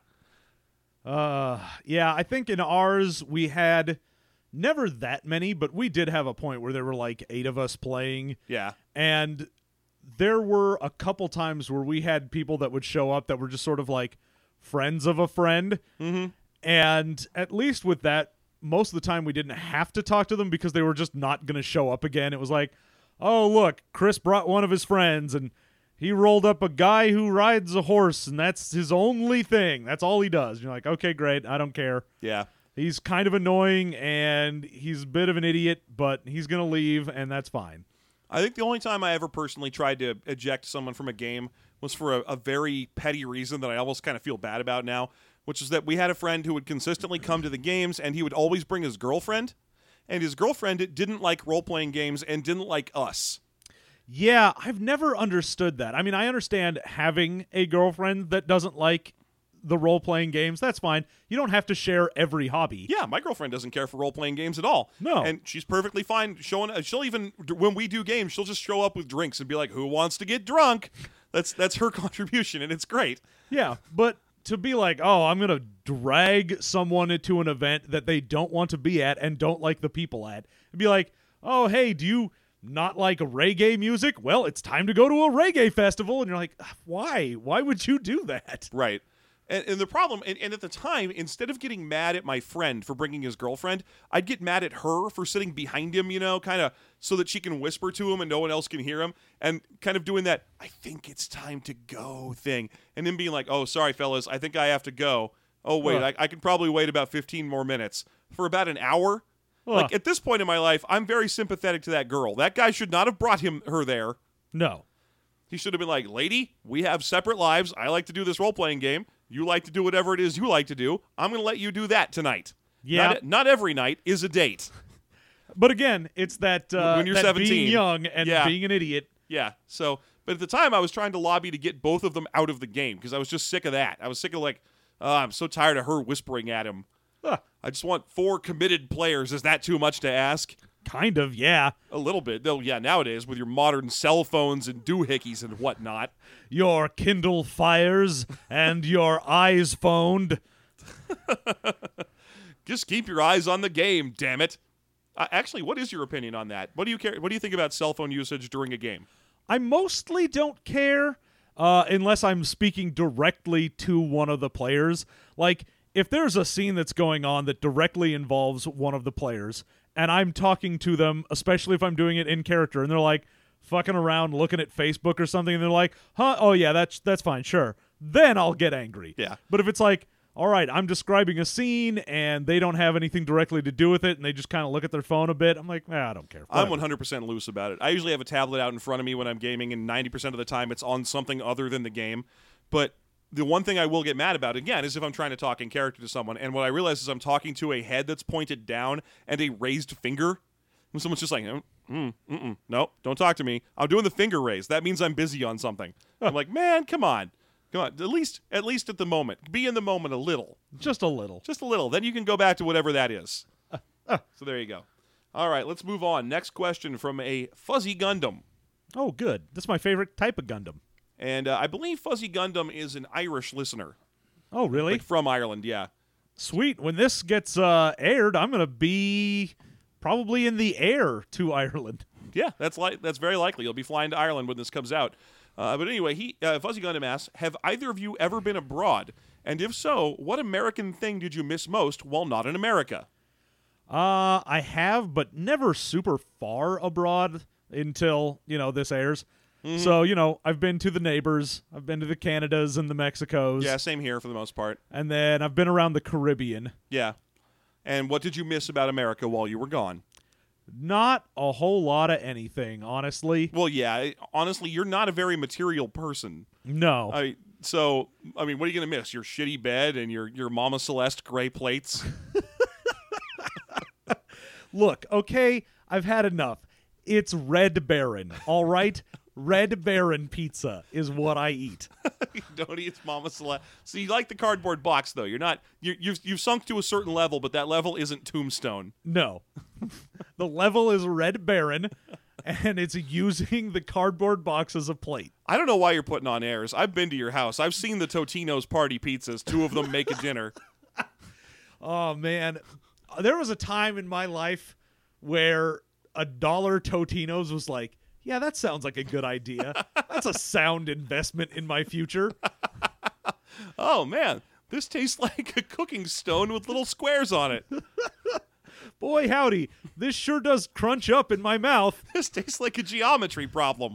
Yeah, I think in ours we had never that many, but we did have a point where there were like 8 of us playing. Yeah. And there were a couple times where we had people that would show up that were just sort of like friends of a friend. Mm-hmm. And at least with that, most of the time we didn't have to talk to them because they were just not going to show up again. It was like, oh, look, Chris brought one of his friends and he rolled up a guy who rides a horse, and that's his only thing. That's all he does. And you're like, okay, great. I don't care. Yeah. He's kind of annoying, and he's a bit of an idiot, but he's going to leave, and that's fine. I think the only time I ever personally tried to eject someone from a game was for a very petty reason that I almost kind of feel bad about now, which is that we had a friend who would consistently come to the games, and he would always bring his girlfriend, and his girlfriend didn't like role-playing games and didn't like us. Yeah, I've never understood that. I mean, I understand having a girlfriend that doesn't like the role-playing games. That's fine. You don't have to share every hobby. Yeah, my girlfriend doesn't care for role-playing games at all. No. And she's perfectly fine showing. She'll even, when we do games, she'll just show up with drinks and be like, who wants to get drunk? That's her contribution, and it's great. Yeah, but to be like, oh, I'm going to drag someone into an event that they don't want to be at and don't like the people at. And be like, oh, hey, do you not like reggae music? Well, it's time to go to a reggae festival. And you're like, why? Why would you do that? Right. And the problem, and at the time, instead of getting mad at my friend for bringing his girlfriend, I'd get mad at her for sitting behind him, kind of so that she can whisper to him and no one else can hear him, and kind of doing that, I think it's time to go thing. And then being like, oh, sorry, fellas, I think I have to go. Oh, wait, I could probably wait about 15 more minutes. For about an hour? Like, at this point in my life, I'm very sympathetic to that girl. That guy should not have brought her there. No. He should have been like, lady, we have separate lives. I like to do this role-playing game. You like to do whatever it is you like to do. I'm going to let you do that tonight. Yeah. Not every night is a date. But again, it's that, when you're that 17, being young and being an idiot. Yeah. So, but at the time, I was trying to lobby to get both of them out of the game because I was just sick of that. I was sick of I'm so tired of her whispering at him. I just want 4 committed players. Is that too much to ask? Kind of, yeah. A little bit. Though, yeah, nowadays with your modern cell phones and doohickeys and whatnot. Your Kindle Fires and your eyes phoned. Just keep your eyes on the game, damn it. Actually, what is your opinion on that? What do you care? What do you think about cell phone usage during a game? I mostly don't care unless I'm speaking directly to one of the players. Like, if there's a scene that's going on that directly involves one of the players, and I'm talking to them, especially if I'm doing it in character, and they're like fucking around looking at Facebook or something, and they're like, huh, oh yeah, that's fine, sure. Then I'll get angry. Yeah. But if it's like, all right, I'm describing a scene, and they don't have anything directly to do with it, and they just kind of look at their phone a bit, I'm like, I don't care. I'm Whatever. 100% loose about it. I usually have a tablet out in front of me when I'm gaming, and 90% of the time it's on something other than the game. But the one thing I will get mad about, again, is if I'm trying to talk in character to someone, and what I realize is I'm talking to a head that's pointed down and a raised finger. When someone's just like, no, don't talk to me. I'm doing the finger raise. That means I'm busy on something. I'm like, man, come on. At least at the moment. Be in the moment a little. Just a little. Just a little. Then you can go back to whatever that is. So there you go. All right, let's move on. Next question from a Fuzzy Gundam. Oh, good. That's my favorite type of Gundam. And I believe Fuzzy Gundam is an Irish listener. Oh, really? Like from Ireland, yeah. Sweet. When this gets aired, I'm going to be probably in the air to Ireland. Yeah, that's very likely. You'll be flying to Ireland when this comes out. But anyway, Fuzzy Gundam asks, have either of you ever been abroad? And if so, what American thing did you miss most while not in America? I have, but never super far abroad until, this airs. So, I've been to the neighbors. I've been to the Canadas and the Mexicos. Yeah, same here for the most part. And then I've been around the Caribbean. Yeah. And what did you miss about America while you were gone? Not a whole lot of anything, honestly. Well, yeah, honestly, you're not a very material person. No. What are you going to miss? Your shitty bed and your Mama Celeste gray plates? Look, okay, I've had enough. It's Red Baron, all right? Red Baron pizza is what I eat. You don't eat Mama Celeste. So you like the cardboard box, though. You've sunk to a certain level, but that level isn't Tombstone. No. The level is Red Baron, and it's using the cardboard box as a plate. I don't know why you're putting on airs. I've been to your house. I've seen the Totino's party pizzas. 2 of them make a dinner. Oh, man. There was a time in my life where $1 Totino's was like, yeah, that sounds like a good idea. That's a sound investment in my future. Oh, man. This tastes like a cooking stone with little squares on it. Boy, howdy. This sure does crunch up in my mouth. This tastes like a geometry problem.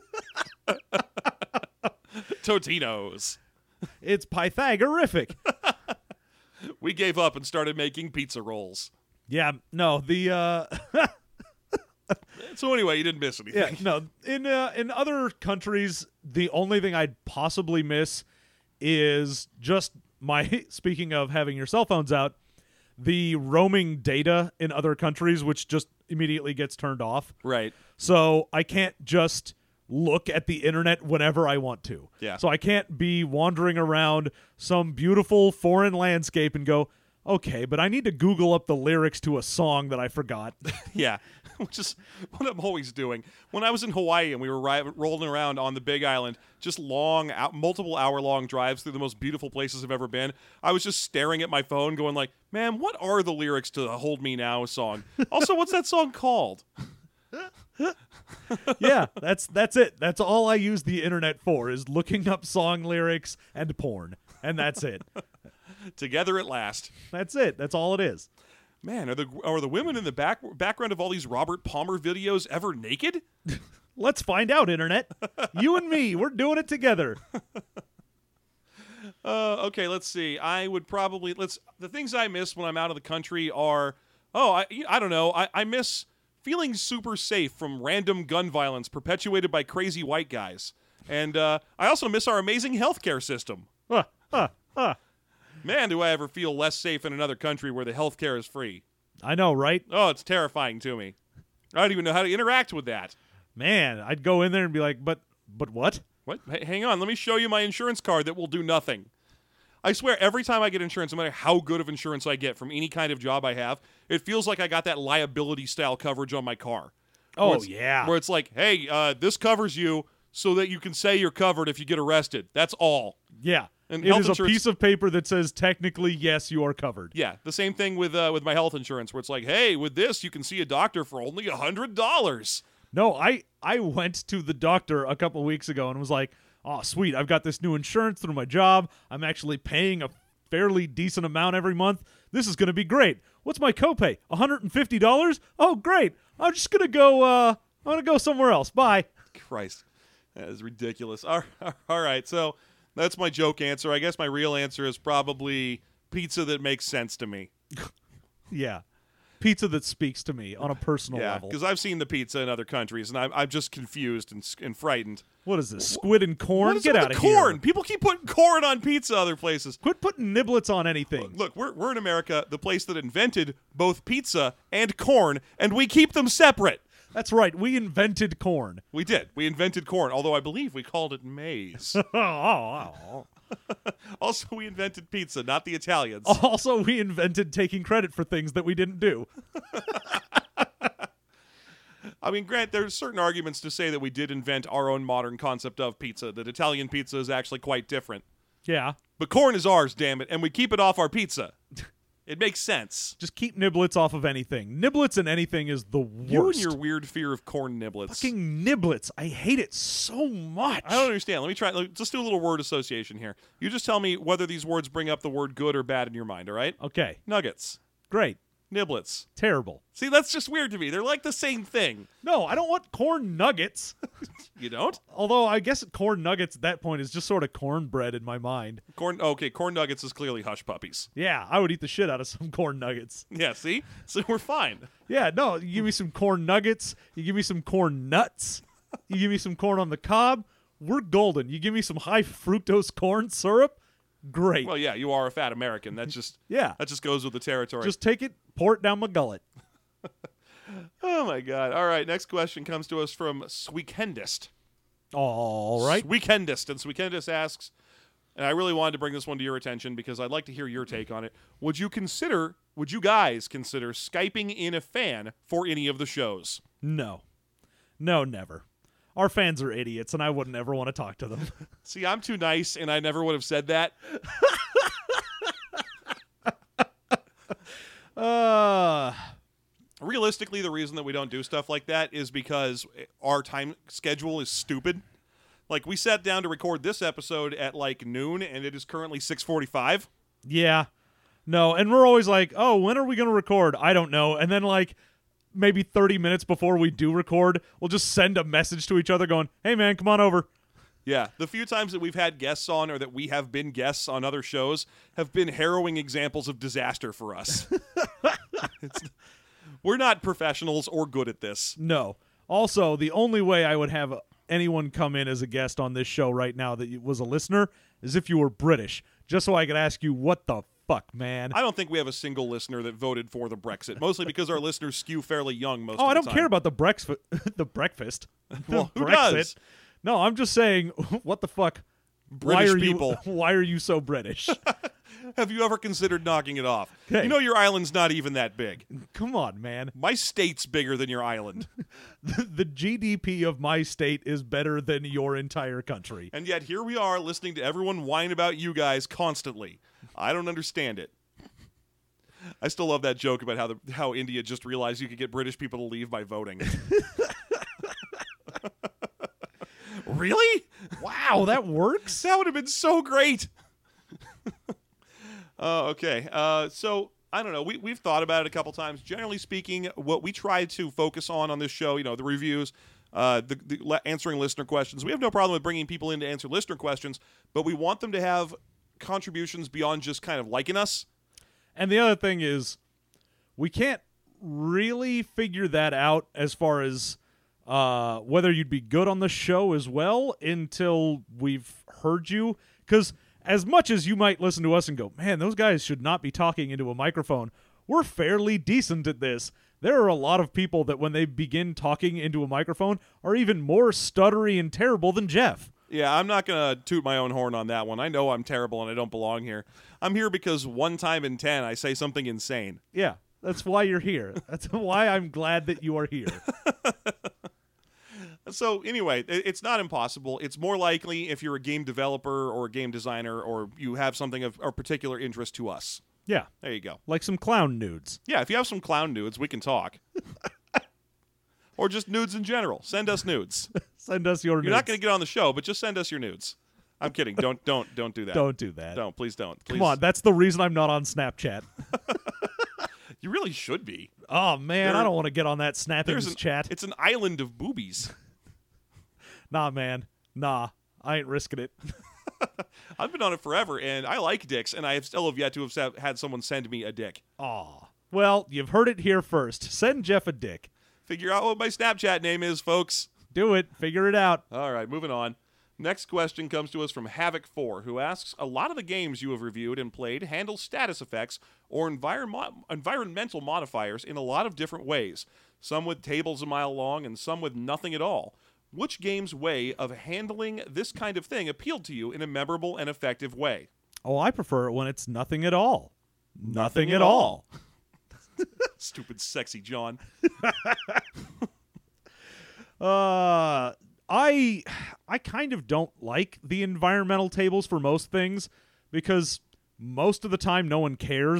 Totino's. It's Pythagorific. We gave up and started making pizza rolls. Yeah, no, So anyway, you didn't miss anything. Yeah, no. In other countries, the only thing I'd possibly miss is just speaking of having your cell phones out, the roaming data in other countries, which just immediately gets turned off. Right. So I can't just look at the internet whenever I want to. Yeah. So I can't be wandering around some beautiful foreign landscape and go, okay, but I need to Google up the lyrics to a song that I forgot. Yeah, which is what I'm always doing. When I was in Hawaii and we were rolling around on the Big Island, just multiple hour-long drives through the most beautiful places I've ever been, I was just staring at my phone going like, man, what are the lyrics to the Hold Me Now song? Also, what's that song called? Yeah, that's it. That's all I use the internet for, is looking up song lyrics and porn. And that's it. Together at last. That's it. That's all it is. Man, are the women in the background of all these Robert Palmer videos ever naked? Let's find out, internet. You and me, we're doing it together. Okay, let's see. I would probably the things I miss when I'm out of the country are I don't know. I miss feeling super safe from random gun violence perpetuated by crazy white guys. And I also miss our amazing healthcare system. Man, do I ever feel less safe in another country where the healthcare is free. I know, right? Oh, it's terrifying to me. I don't even know how to interact with that. Man, I'd go in there and be like, but what? What? Hang on, let me show you my insurance card that will do nothing. I swear, every time I get insurance, no matter how good of insurance I get from any kind of job I have, it feels like I got that liability-style coverage on my car. Oh, yeah. Where it's like, hey, this covers you so that you can say you're covered if you get arrested. That's all. Yeah. And it health is a insurance- piece of paper that says, technically, yes, you are covered. Yeah, the same thing with my health insurance, where it's like, hey, with this, you can see a doctor for only $100. No, I went to the doctor a couple weeks ago and was like, oh, sweet, I've got this new insurance through my job. I'm actually paying a fairly decent amount every month. This is going to be great. What's my copay? $150? Oh, great. I'm just going to go, I'm going to go somewhere else. Bye. Christ, that is ridiculous. All right, so that's my joke answer. I guess my real answer is probably pizza that makes sense to me. Yeah. Pizza that speaks to me on a personal Yeah, level. because I've seen the pizza in other countries, and I'm just confused and frightened. What is this? Squid and corn? What is Get it with out the of corn? here. People keep putting corn on pizza other places. Quit putting niblets on anything. Look, we're in America, the place that invented both pizza and corn, and we keep them separate. That's right. We invented corn. We did. We invented corn, although I believe we called it maize. Also, we invented pizza, not the Italians. Also, we invented taking credit for things that we didn't do. I mean, Grant, there's certain arguments to say that we did invent our own modern concept of pizza, that Italian pizza is actually quite different. Yeah. But corn is ours, damn it, and we keep it off our pizza. It makes sense. Just keep niblets off of anything. Niblets and anything is the worst. You and your weird fear of corn niblets. Fucking niblets. I hate it so much. I don't understand. Let me try. Just do a little word association here. You just tell me whether these words bring up the word good or bad in your mind, all right? Okay. Nuggets. Great. Niblets. Terrible. See, that's just weird to me. They're like the same thing. No, I don't want corn nuggets. You don't? Although I guess corn nuggets at that point is just sort of cornbread in my mind. Corn nuggets is clearly hush puppies. Yeah, I would eat the shit out of some corn nuggets. Yeah, see? So we're fine. Yeah, no, you give me some corn nuggets, you give me some corn nuts, you give me some corn on the cob, we're golden. You give me some high fructose corn syrup, great. Well, yeah, you are a fat American. That just goes with the territory. Just take it, pour it down my gullet. Oh my god. All right, next question comes to us from Sweekendist. All right. Sweekendist. And Sweekendist asks, and I really wanted to bring this one to your attention because I'd like to hear your take on it. Would you guys consider Skyping in a fan for any of the shows? No. No, never. Our fans are idiots, and I wouldn't ever want to talk to them. See, I'm too nice, and I never would have said that. Realistically, the reason that we don't do stuff like that is because our time schedule is stupid. Like, we sat down to record this episode at, like, noon, and it is currently 6:45. Yeah. No, and we're always like, oh, when are we going to record? I don't know. And then, like, maybe 30 minutes before we do record, we'll just send a message to each other going, hey, man, come on over. Yeah, the few times that we've had guests on or that we have been guests on other shows have been harrowing examples of disaster for us. We're not professionals or good at this. No. Also, the only way I would have anyone come in as a guest on this show right now that was a listener is if you were British, just so I could ask you, what the fuck, man? I don't think we have a single listener that voted for the Brexit, mostly because our listeners skew fairly young most of the Oh, time. I don't care about the the breakfast. Well, who Brexit. does? No, I'm just saying, what the fuck? British why are people. Why are you so British? Have you ever considered knocking it off? Hey. You know your island's not even that big. Come on, man. My state's bigger than your island. The GDP of my state is better than your entire country. And yet here we are listening to everyone whine about you guys constantly. I don't understand it. I still love that joke about how India just realized you could get British people to leave by voting. Really? Wow, that works? That would have been so great. Okay. So, I don't know. We've thought about it a couple times. Generally speaking, what we try to focus on this show, the reviews, answering listener questions. We have no problem with bringing people in to answer listener questions, but we want them to have contributions beyond just kind of liking us. And the other thing is, we can't really figure that out as far as whether you'd be good on the show as well until we've heard you. Because as much as you might listen to us and go, man, those guys should not be talking into a microphone, we're fairly decent at this. There are a lot of people that when they begin talking into a microphone are even more stuttery and terrible than Jeff. Yeah, I'm not going to toot my own horn on that one. I know I'm terrible and I don't belong here. I'm here because one time in 10 I say something insane. Yeah, that's why you're here. That's why I'm glad that you are here. So anyway, it's not impossible. It's more likely if you're a game developer or a game designer or you have something of particular interest to us. Yeah, There you go. like some clown nudes. Yeah, if you have some clown nudes, we can talk. Or just nudes in general. Send us nudes. Send us your nudes. You're not going to get on the show, but just send us your nudes. I'm kidding. Don't do that. Don't do that. Don't. Please don't. Please. Come on, that's the reason I'm not on Snapchat. You really should be. Oh, man, I don't want to get on that snapping chat. It's an island of boobies. Nah, man. Nah, I ain't risking it. I've been on it forever, and I like dicks, and I still have yet to have had someone send me a dick. Aw. Well, you've heard it here first. Send Jeff a dick. Figure out what my Snapchat name is, folks. Do it. Figure it out. All right, moving on. Next question comes to us from Havoc4, who asks, a lot of the games you have reviewed and played handle status effects or environmental modifiers in a lot of different ways, some with tables a mile long and some with nothing at all. Which game's way of handling this kind of thing appealed to you in a memorable and effective way? Oh, I prefer it when it's nothing at all. Nothing at all. Stupid sexy John. I kind of don't like the environmental tables for most things because most of the time no one cares.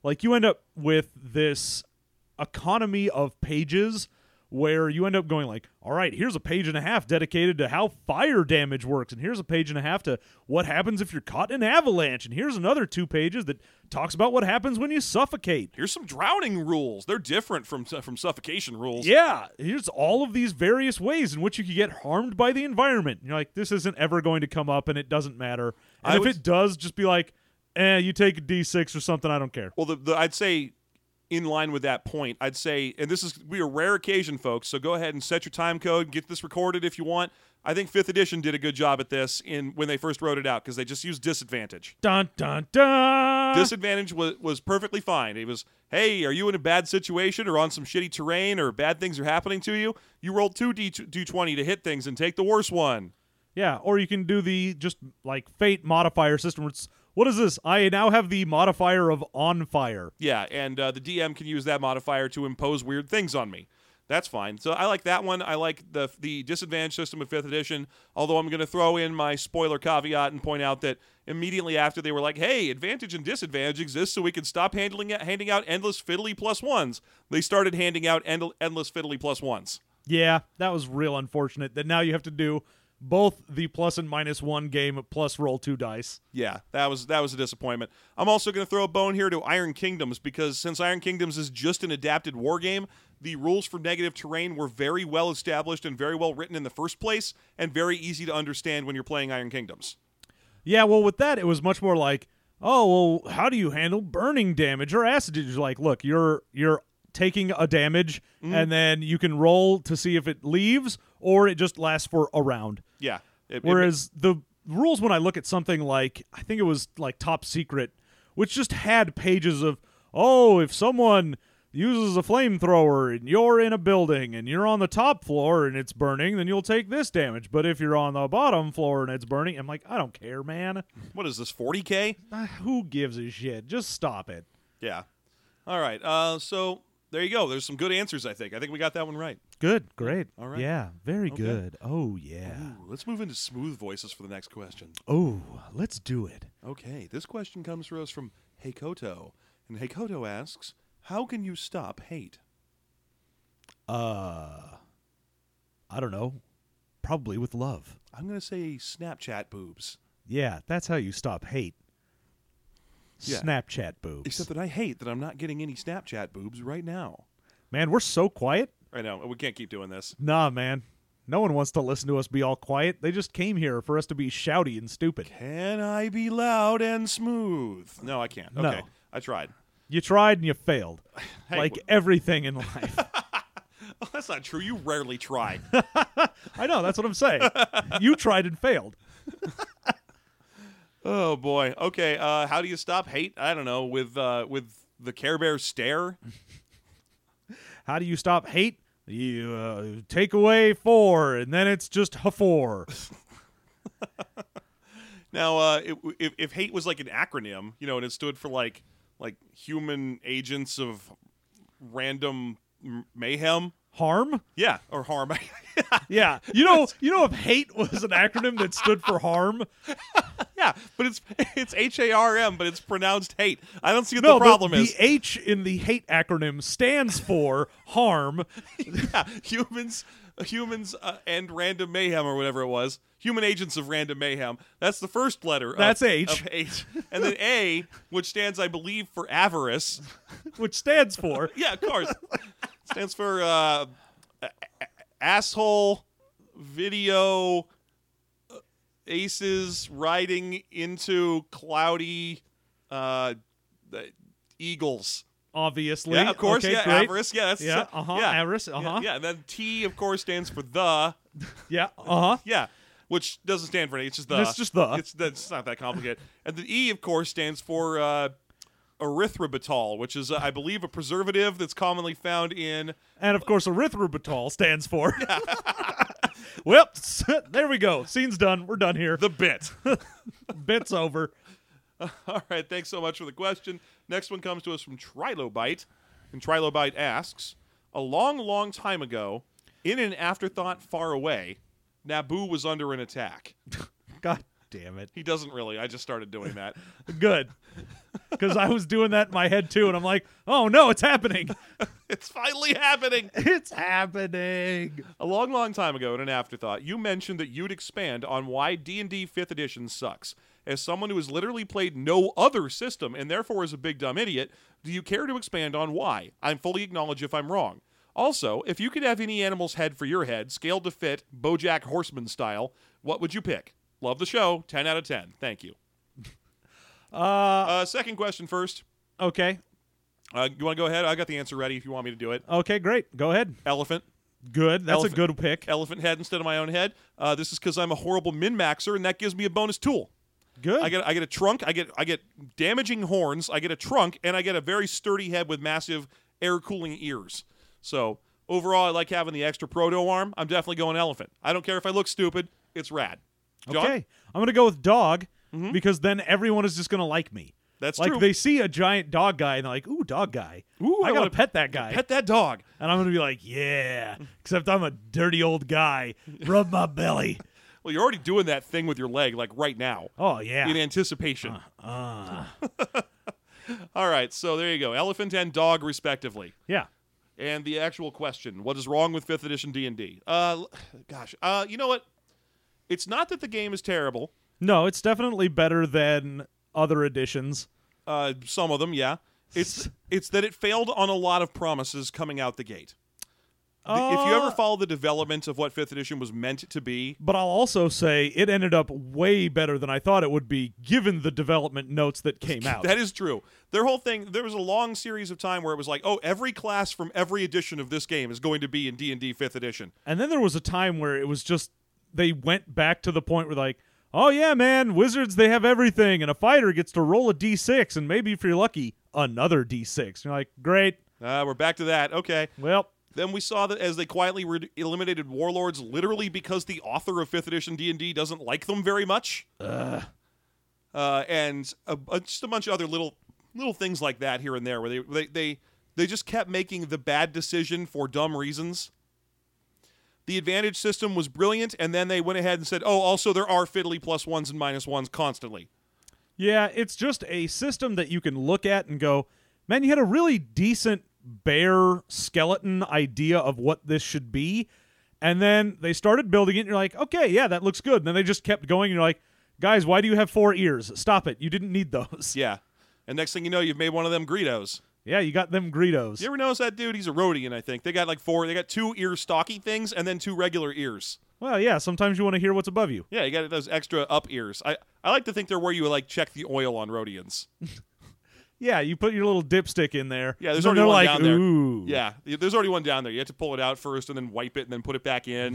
like you end up with this economy of pages where you end up going like, all right, here's a page and a half dedicated to how fire damage works, and here's a page and a half to what happens if you're caught in an avalanche, and here's another 2 pages that talks about what happens when you suffocate. Here's some drowning rules. They're different from suffocation rules. Yeah, here's all of these various ways in which you can get harmed by the environment. You're like, this isn't ever going to come up, and it doesn't matter. And if it does, just be like, you take a D6 or something, I don't care. Well, I'd say in line with that point, I'd say, and this is a rare occasion, folks, so go ahead and set your time code, get this recorded if you want. I think 5th edition did a good job at this when they first wrote it out, because they just used disadvantage. Dun, dun, dun! Disadvantage was perfectly fine. It was, hey, are you in a bad situation or on some shitty terrain or bad things are happening to you? You roll 2 D20 to hit things and take the worst one. Yeah, or you can do the just like fate modifier system. Where it's, what is this? I now have the modifier of on fire. Yeah, and the DM can use that modifier to impose weird things on me. That's fine. So I like that one. I like the disadvantage system of 5th edition, although I'm going to throw in my spoiler caveat and point out that immediately after they were like, hey, advantage and disadvantage exist so we can stop handing out endless fiddly +1s, they started handing out endless fiddly +1s. Yeah, that was real unfortunate that now you have to do both the plus and -1 game plus roll 2 dice. Yeah, that was a disappointment. I'm also going to throw a bone here to Iron Kingdoms, because since Iron Kingdoms is just an adapted war game, the rules for negative terrain were very well established and very well written in the first place, and very easy to understand when you're playing Iron Kingdoms. Yeah, well, with that, it was much more like, oh, well, how do you handle burning damage or acid damage? Like, look, you're taking a damage, and then you can roll to see if it leaves, or it just lasts for a round. Yeah. Whereas the rules, when I look at something like, I think it was like Top Secret, which just had pages of, oh, if someone uses a flamethrower and you're in a building and you're on the top floor and it's burning, then you'll take this damage. But if you're on the bottom floor and it's burning, I'm like, I don't care, man. What is this, 40K? Who gives a shit? Just stop it. Yeah. All right. So there you go. There's some good answers, I think. I think we got that one right. Good. Great. All right. Yeah. Very Okay. good. Oh, yeah. Ooh, let's move into smooth voices for the next question. Oh, let's do it. Okay. This question comes to us from Heikoto. And Heikoto asks, how can you stop hate? I don't know. Probably with love. I'm going to say Snapchat boobs. Yeah, that's how you stop hate. Yeah. Snapchat boobs. Except that I hate that I'm not getting any Snapchat boobs right now. Man, we're so quiet. I know. We can't keep doing this. Nah, man. No one wants to listen to us be all quiet. They just came here for us to be shouty and stupid. Can I be loud and smooth? No, I can't. No. Okay. I tried. You tried and you failed. Hey, like everything in life. Oh, that's not true. You rarely try. I know, that's what I'm saying. You tried and failed. Oh, boy. Okay. How do you stop hate? I don't know. With the Care Bear stare? How do you stop hate? You take away 4, and then it's just a 4. Now, if hate was like an acronym, and it stood for like human agents of random mayhem. Harm? Yeah, or harm. Yeah. You know if hate was an acronym that stood for harm? Yeah, but it's HARM, but it's pronounced hate. I don't see what the problem is. The H in the hate acronym stands for harm. Yeah, humans and random mayhem, or whatever it was. Human agents of random mayhem. That's the first letter. That's of H. And then A, which stands, I believe, for avarice. Which stands for Yeah, of course. Stands for asshole video aces riding into cloudy eagles. obviously. Yeah, of course. Okay, yeah, great. avarice. Yeah, that's Yeah, yeah. avarice. Yeah, and then T, of course, stands for the. Yeah, Yeah, which doesn't stand for anything. It's just the. It's just the. It's not that complicated. And the E, of course, stands for erythritol, which is, I believe, a preservative that's commonly found in. And of course, erythritol stands for. Well, there we go. Scene's done. We're done here. The bit. Bit's over. All right, thanks so much for the question. Next one comes to us from Trilobite. And Trilobite asks, a long, long time ago, in an afterthought far away, Naboo was under an attack. God damn it. He doesn't really. I just started doing that. Good. Because I was doing that in my head too, and I'm like, oh no, it's happening. It's finally happening. It's happening. A long, long time ago, in an afterthought, you mentioned that you'd expand on why D&D 5th edition sucks. As someone who has literally played no other system and therefore is a big dumb idiot, do you care to expand on why? I fully acknowledge if I'm wrong. Also, if you could have any animal's head for your head, scaled to fit, BoJack Horseman style, what would you pick? Love the show. 10 out of 10. Thank you. Second question first. Okay. You want to go ahead? I got the answer ready if you want me to do it. Okay, great. Go ahead. Elephant. Good. That's Elephant- a good pick. Elephant head instead of my own head. This is because I'm a horrible min-maxer, and that gives me a bonus tool. Good. I get a trunk. I get damaging horns. I get a trunk, and I get a very sturdy head with massive air cooling ears. So overall, I like having the extra proto arm. I'm definitely going elephant. I don't care if I look stupid. It's rad. John? Okay. I'm going to go with dog because then everyone is just going to like me. That's like true. they see a giant dog guy and they're like, ooh, dog guy. Ooh, I got to wanna pet that guy. Pet that dog. And I'm going to be like, yeah, except I'm a dirty old guy. Rub my belly. Well, you're already doing that thing with your leg, like right now, Oh, yeah. in anticipation. All right, so there you go. Elephant and dog, respectively. Yeah. And the actual question: what is wrong with 5th edition D&D? You know what? It's not that the game is terrible. No, it's definitely better than other editions. Some of them, yeah. It's that it failed on a lot of promises coming out the gate. If you ever follow the development of what 5th edition was meant to be, But I'll also say it ended up way better than I thought it would be, given the development notes that came out. that is true. Their whole thing, there was a long series of time where it was like, oh, every class from every edition of this game is going to be in D&D 5th edition. And then there was a time where it was just, they went back to the point where like, oh yeah, man, wizards, they have everything, and a fighter gets to roll a d6, and maybe if you're lucky, another d6. And you're like, great. We're back to that. Okay. Well, Then we saw that as they quietly eliminated warlords, literally because the author of 5th edition D&D doesn't like them very much. And just a bunch of other little things like that here and there, where they just kept making the bad decision for dumb reasons. The advantage system was brilliant, and then they went ahead and said, oh, also there are fiddly +1s and -1s constantly. yeah, it's just a system that you can look at and go, man, you had a really decent bare skeleton idea of what this should be, and then they started building it and you're like, okay, yeah, that looks good. And then they just kept going and you're like, guys, why do you have 4 ears? Stop it, you didn't need those. Yeah. And next thing you know, you've made one of them Greedos. Yeah, you got them Greedos. You ever notice that dude? He's a Rhodian, I think. They got 2 ear stocky things and then 2 regular ears. Well, yeah, sometimes you want to hear what's above you. Yeah, you got those extra up ears. I like to think they're where you check the oil on Rhodians. Yeah, you put your little dipstick in there. Yeah, there's and already they're one like, down there. ooh. Yeah, there's already one down there. You have to pull it out first and then wipe it and then put it back in.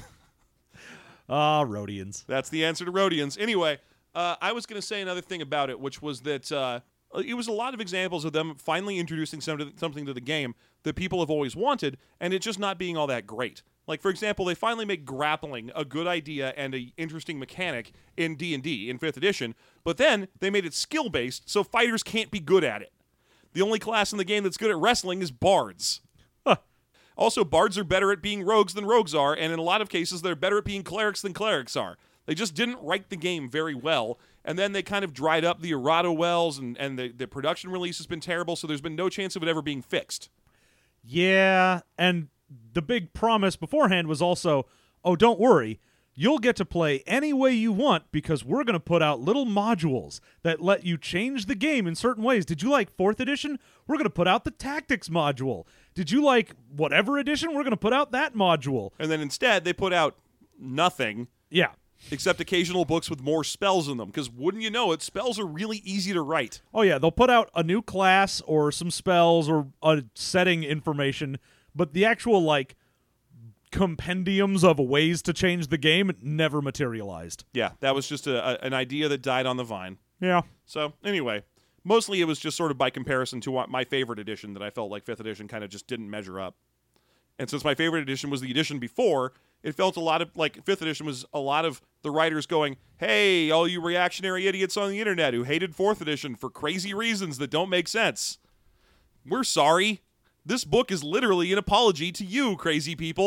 Rhodians. That's the answer to Rhodians. Anyway, I was going to say another thing about it, which was that it was a lot of examples of them finally introducing something to the game that people have always wanted, and it just not being all that great. Like, for example, they finally make grappling a good idea and an interesting mechanic in D&D, in 5th edition, but then they made it skill-based, so fighters can't be good at it. The only class in the game that's good at wrestling is bards. Huh. Also, bards are better at being rogues than rogues are, and in a lot of cases, they're better at being clerics than clerics are. They just didn't write the game very well, and then they kind of dried up the errata wells, and the production release has been terrible, so there's been no chance of it ever being fixed. Yeah, and the big promise beforehand was also, oh, don't worry, you'll get to play any way you want because we're going to put out little modules that let you change the game in certain ways. Did you like 4th edition? We're going to put out the tactics module. Did you like whatever edition? We're going to put out that module. And then instead, they put out nothing Yeah. except occasional books with more spells in them, because wouldn't you know it, spells are really easy to write. Oh, yeah, they'll put out a new class or some spells or a setting information, but the actual, compendiums of ways to change the game never materialized. Yeah, that was just an idea that died on the vine. Yeah. So, anyway, mostly it was just sort of by comparison to my favorite edition that I felt like 5th edition kind of just didn't measure up. And since my favorite edition was the edition before, it felt a lot of, 5th edition was a lot of the writers going, hey, all you reactionary idiots on the internet who hated 4th edition for crazy reasons that don't make sense. We're sorry. This book is literally an apology to you, crazy people.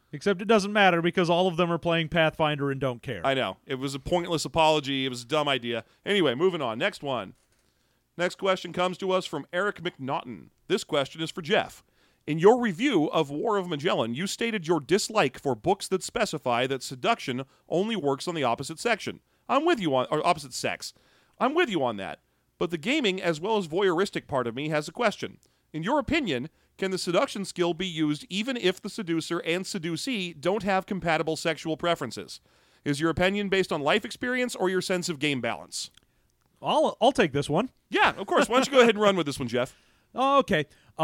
Except it doesn't matter because all of them are playing Pathfinder and don't care. I know. It was a pointless apology. It was a dumb idea. Anyway, moving on. Next one. Next question comes to us from Eric McNaughton. This question is for Jeff. In your review of War of Magellan, you stated your dislike for books that specify that seduction only works on the opposite section. I'm with you on, or opposite sex. I'm with you on that. But the gaming as well as voyeuristic part of me has a question. In your opinion, can the seduction skill be used even if the seducer and seducee don't have compatible sexual preferences? Is your opinion based on life experience or your sense of game balance? I'll take this one. Yeah, of course. Why don't you go ahead and run with this one, Jeff? Okay.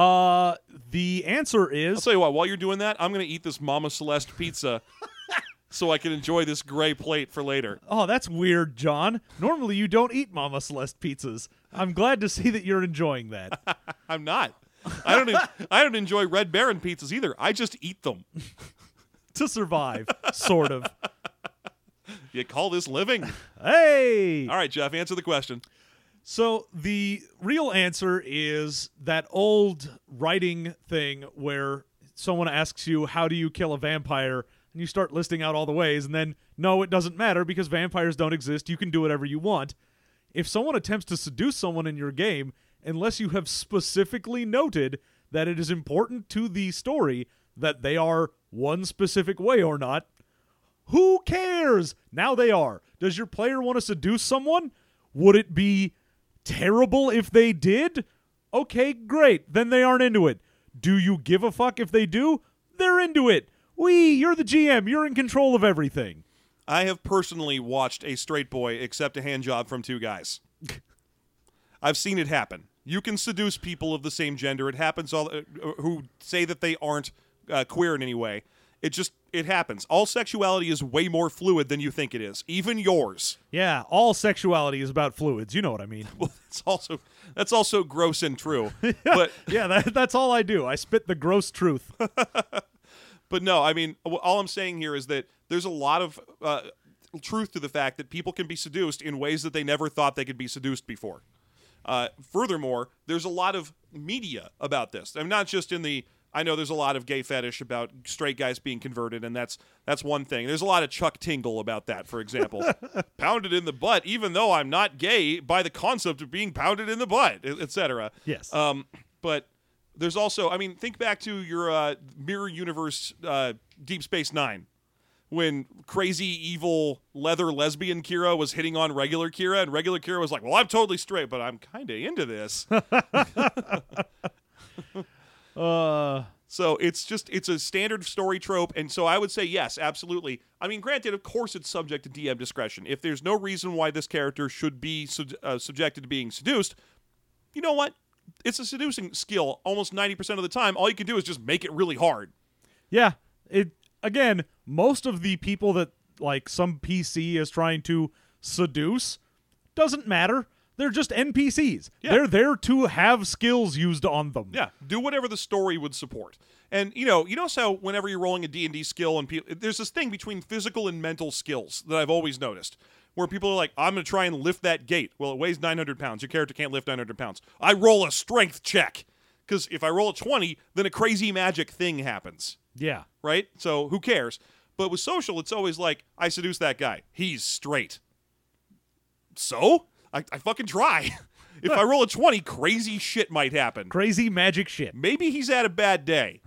The answer I'll is tell you what, while you're doing that, I'm going to eat this Mama Celeste pizza so I can enjoy this gray plate for later. oh, that's weird, John. Normally you don't eat Mama Celeste pizzas. I'm glad to see that you're enjoying that. I'm not. I don't enjoy Red Baron pizzas either. I just eat them. To survive, sort of. You call this living? Hey! All right, Jeff, answer the question. So the real answer is that old writing thing where someone asks you, how do you kill a vampire? And you start listing out all the ways, and then, no, it doesn't matter because vampires don't exist. You can do whatever you want. If someone attempts to seduce someone in your game, unless you have specifically noted that it is important to the story that they are one specific way or not, who cares? Now they are. Does your player want to seduce someone? Would it be terrible if they did? Okay, great. Then they aren't into it. Do you give a fuck if they do? They're into it. You're the GM. You're in control of everything. I have personally watched a straight boy accept a handjob from two guys. I've seen it happen. You can seduce people of the same gender. It happens who say that they aren't queer in any way. It happens. All sexuality is way more fluid than you think it is, even yours. Yeah, all sexuality is about fluids. You know what I mean. Well, that's also gross and true. But yeah, that's all I do. I spit the gross truth. But no, I mean, all I'm saying here is that there's a lot of truth to the fact that people can be seduced in ways that they never thought they could be seduced before. Furthermore, there's a lot of media about this. I'm not just in the. I know there's a lot of gay fetish about straight guys being converted, and that's one thing. There's a lot of Chuck Tingle about that, for example. Pounded in the butt, even though I'm not gay, by the concept of being pounded in the butt, etc. Yes. But there's also, I mean, think back to your Mirror Universe Deep Space Nine, when crazy, evil, leather lesbian Kira was hitting on regular Kira, and regular Kira was like, well, I'm totally straight, but I'm kind of into this. So it's a standard story trope, and so I would say yes, absolutely. I mean, granted, of course it's subject to DM discretion. If there's no reason why this character should be subjected to being seduced, you know what? It's a seducing skill almost 90% of the time. All you can do is just make it really hard. Yeah. Again, most of the people that like some PC is trying to seduce doesn't matter. They're just NPCs. Yeah. They're there to have skills used on them. Yeah, do whatever the story would support. And you know how whenever you're rolling a D&D skill, and there's this thing between physical and mental skills that I've always noticed, where people are like, I'm going to try and lift that gate. Well, it weighs 900 pounds. Your character can't lift 900 pounds. I roll a strength check, because if I roll a 20, then a crazy magic thing happens. Yeah. Right? So who cares? But with social, it's always like, I seduce that guy. He's straight. So? I fucking try. If I roll a 20, crazy shit might happen. Crazy magic shit. Maybe he's had a bad day.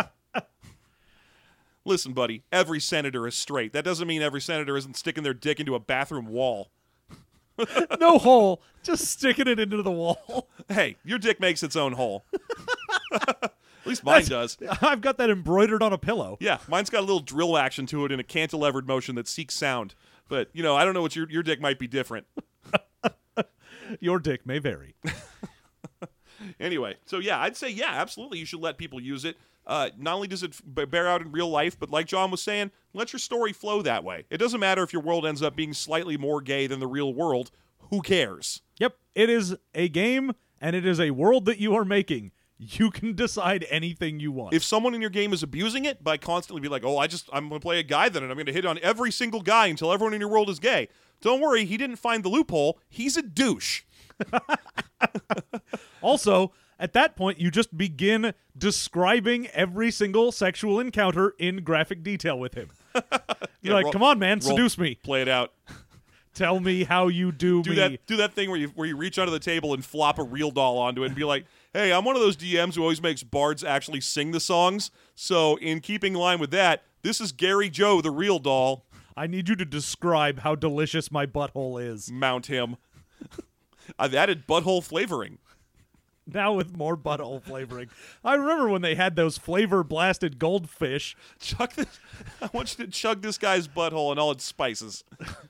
Listen, buddy, every senator is straight. That doesn't mean every senator isn't sticking their dick into a bathroom wall. No hole. Just sticking it into the wall. Hey, your dick makes its own hole. At least mine does. I've got that embroidered on a pillow. Yeah, mine's got a little drill action to it in a cantilevered motion that seeks sound. But, I don't know what your dick might be different. Your dick may vary. Anyway, so yeah, I'd say, yeah, absolutely you should let people use it. Not only does it bear out in real life, but like John was saying, let your story flow that way. It doesn't matter if your world ends up being slightly more gay than the real world. Who cares? Yep. It is a game, and it is a world that you are making. You can decide anything you want. If someone in your game is abusing it by constantly be like, oh, I'm going to play a guy then, and I'm going to hit on every single guy until everyone in your world is gay. Don't worry, he didn't find the loophole. He's a douche. Also, At that point, you just begin describing every single sexual encounter in graphic detail with him. You're like, come on, man, seduce me. Play it out. Tell me how you do me. Do that thing where you reach under the table and flop a real doll onto it and be like, hey, I'm one of those DMs who always makes bards actually sing the songs. So in keeping in line with that, this is Gary Joe, the real doll. I need you to describe how delicious my butthole is. Mount him. I've added butthole flavoring. Now with more butthole flavoring. I remember when they had those flavor-blasted goldfish. Chug this. I want you to chug this guy's butthole and all its spices.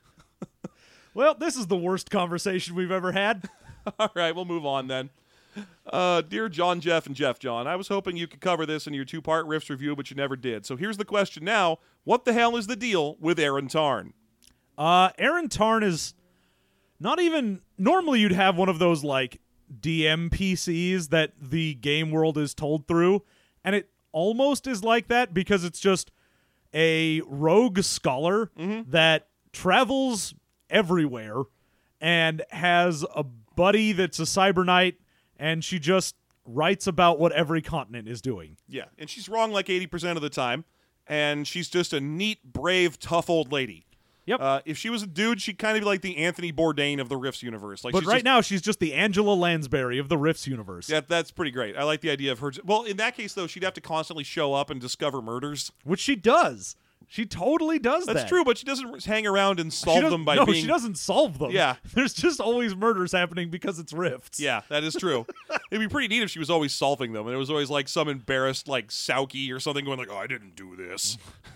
Well, this is the worst conversation we've ever had. All right, we'll move on then. Dear John, Jeff, and Jeff John, I was hoping you could cover this in your 2-part Rifts review, but you never did. So here's the question now. What the hell is the deal with Aaron Tarn? Aaron Tarn is not even... Normally you'd have one of those, like, DM PCs that the game world is told through, and it almost is like that because it's just a rogue scholar that travels everywhere and has a buddy that's a cyber knight, and she just writes about what every continent is doing. Yeah, and she's wrong like 80% of the time, and she's just a neat, brave, tough old lady. Yep. If she was a dude, she'd kind of be like the Anthony Bourdain of the Rifts universe. Like, but right now, she's just the Angela Lansbury of the Rifts universe. Yeah, that's pretty great. I like the idea of her. Well, in that case, though, she'd have to constantly show up and discover murders. Which she does. She totally does that. That's true, but she doesn't hang around and solve them by no, being... she doesn't solve them. Yeah. There's just always murders happening because it's Rifts. Yeah, that is true. It'd be pretty neat if she was always solving them, and there was always, like, some embarrassed, like, Sauki or something going like, oh, I didn't do this.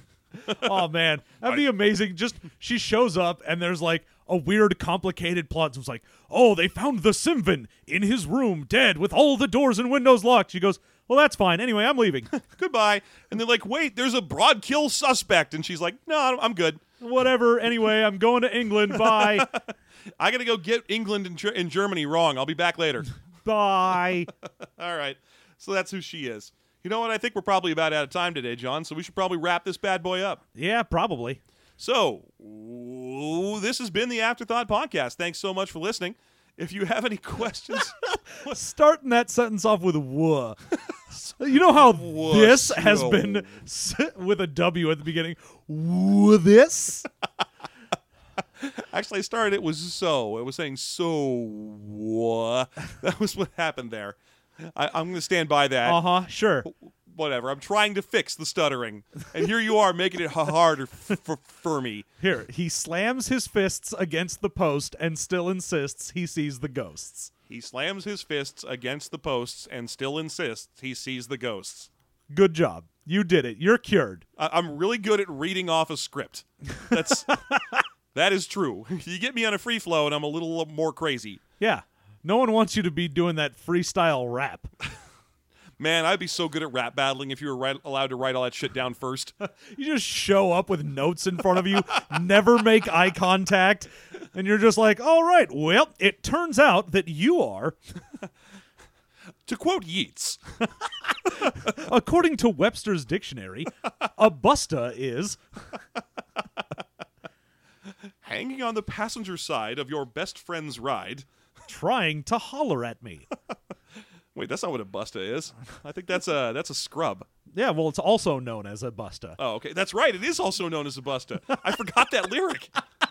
Oh, man. That'd be amazing. Just, she shows up, and there's, like, a weird, complicated plot. So it's like, oh, they found the Simvin in his room, dead, with all the doors and windows locked. She goes, well, that's fine. Anyway, I'm leaving. Goodbye. And they're like, wait, there's a broad kill suspect. And she's like, no, I'm good. Whatever. Anyway, I'm going to England. Bye. I got to go get England and Germany wrong. I'll be back later. Bye. All right. So that's who she is. You know what? I think we're probably about out of time today, John, so we should probably wrap this bad boy up. Yeah, probably. So, this has been the Afterthought Podcast. Thanks so much for listening. If you have any questions... Starting that sentence off with "wuh." You know how this has been with a W at the beginning? This? Actually, I started it was so. It was saying so. That was what happened there. I'm going to stand by that. Uh-huh, sure. Whatever. I'm trying to fix the stuttering. And here you are making it harder for me. Here, he slams his fists against the post and still insists he sees the ghosts. He slams his fists against the posts and still insists he sees the ghosts. Good job. You did it. You're cured. I'm really good at reading off a script. That is true. You get me on a free flow and I'm a little more crazy. Yeah. No one wants you to be doing that freestyle rap. Man, I'd be so good at rap battling if you were allowed to write all that shit down first. You just show up with notes in front of you, never make eye contact, and you're just like, all right, well, it turns out that you are... To quote Yeats, according to Webster's dictionary, a busta is... hanging on the passenger side of your best friend's ride... trying to holler at me. Wait, that's not what a busta is. I think that's a scrub. Yeah, well, it's also known as a busta. Oh, okay. That's right. It is also known as a busta. I forgot that lyric.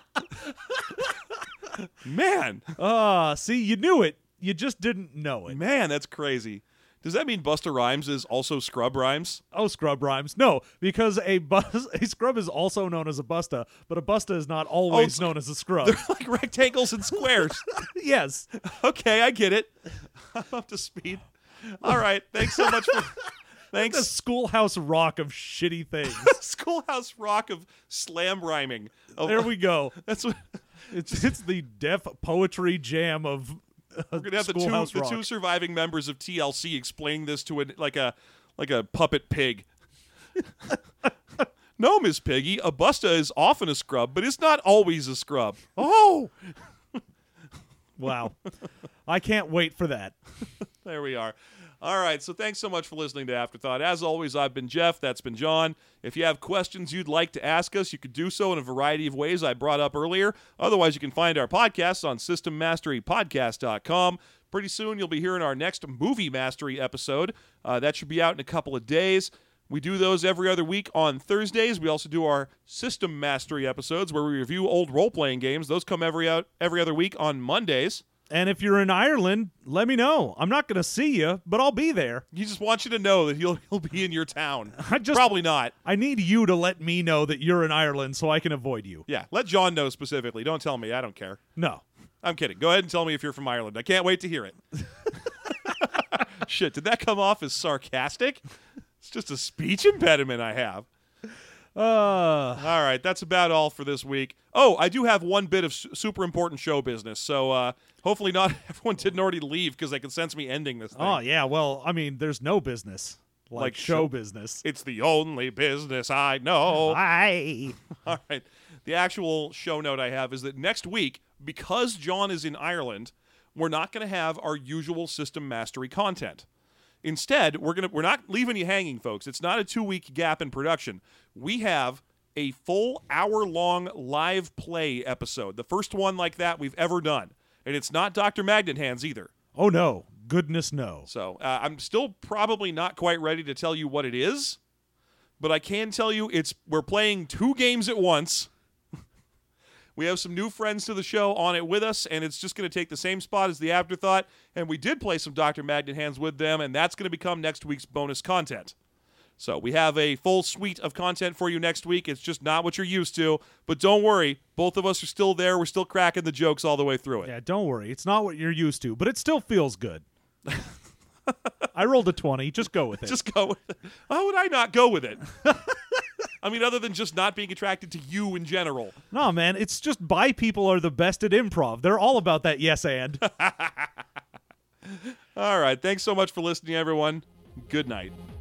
Man. See, you knew it. You just didn't know it. Man, that's crazy. Does that mean Busta Rhymes is also Scrub Rhymes? Oh, Scrub Rhymes. No, because a scrub is also known as a busta, but a busta is not always known as a scrub. They're like rectangles and squares. Yes. Okay, I get it. I'm up to speed. All right. Thanks so much for... Thanks. The Schoolhouse Rock of shitty things. Schoolhouse Rock of slam rhyming. There we go. That's what... It's the deaf poetry jam of We're gonna have the two surviving members of TLC explaining this to like a puppet pig. No, Miss Piggy, a busta is often a scrub, but it's not always a scrub. Oh, wow! I can't wait for that. There we are. All right, so thanks so much for listening to Afterthought. As always, I've been Jeff. That's been John. If you have questions you'd like to ask us, you could do so in a variety of ways I brought up earlier. Otherwise, you can find our podcasts on SystemMasteryPodcast.com. Pretty soon, you'll be hearing our next Movie Mastery episode. That should be out in a couple of days. We do those every other week on Thursdays. We also do our System Mastery episodes where we review old role-playing games. Those come every other week on Mondays. And if you're in Ireland, let me know. I'm not going to see you, but I'll be there. He just wants you to know that he'll be in your town. Just- Probably not. I need you to let me know that you're in Ireland so I can avoid you. Yeah, let John know specifically. Don't tell me. I don't care. No. I'm kidding. Go ahead and tell me if you're from Ireland. I can't wait to hear it. Shit, did that come off as sarcastic? It's just a speech impediment I have. All right, that's about all for this week. Oh, I do have one bit of super important show business, so hopefully not everyone didn't already leave because they can sense me ending this thing. Oh, yeah. Well, I mean, there's no business like show business. It's the only business I know. Bye. All right. The actual show note I have is that next week, because John is in Ireland, we're not going to have our usual System Mastery content. Instead, we're not leaving you hanging, folks. It's not a 2-week gap in production. We have a full hour-long live play episode, the first one like that we've ever done. And it's not Dr. Magnet Hands either. Oh, no. Goodness, no. So I'm still probably not quite ready to tell you what it is, but I can tell you we're playing 2 games at once. We have some new friends to the show on it with us, and it's just going to take the same spot as the Afterthought. And we did play some Dr. Magnet Hands with them, and that's going to become next week's bonus content. So we have a full suite of content for you next week. It's just not what you're used to. But don't worry, both of us are still there. We're still cracking the jokes all the way through it. Yeah, don't worry. It's not what you're used to, but it still feels good. I rolled a 20. Just go with it. Just go with it. How would I not go with it? I mean, other than just not being attracted to you in general. No, man. It's just bi people are the best at improv. They're all about that yes and. All right. Thanks so much for listening, everyone. Good night.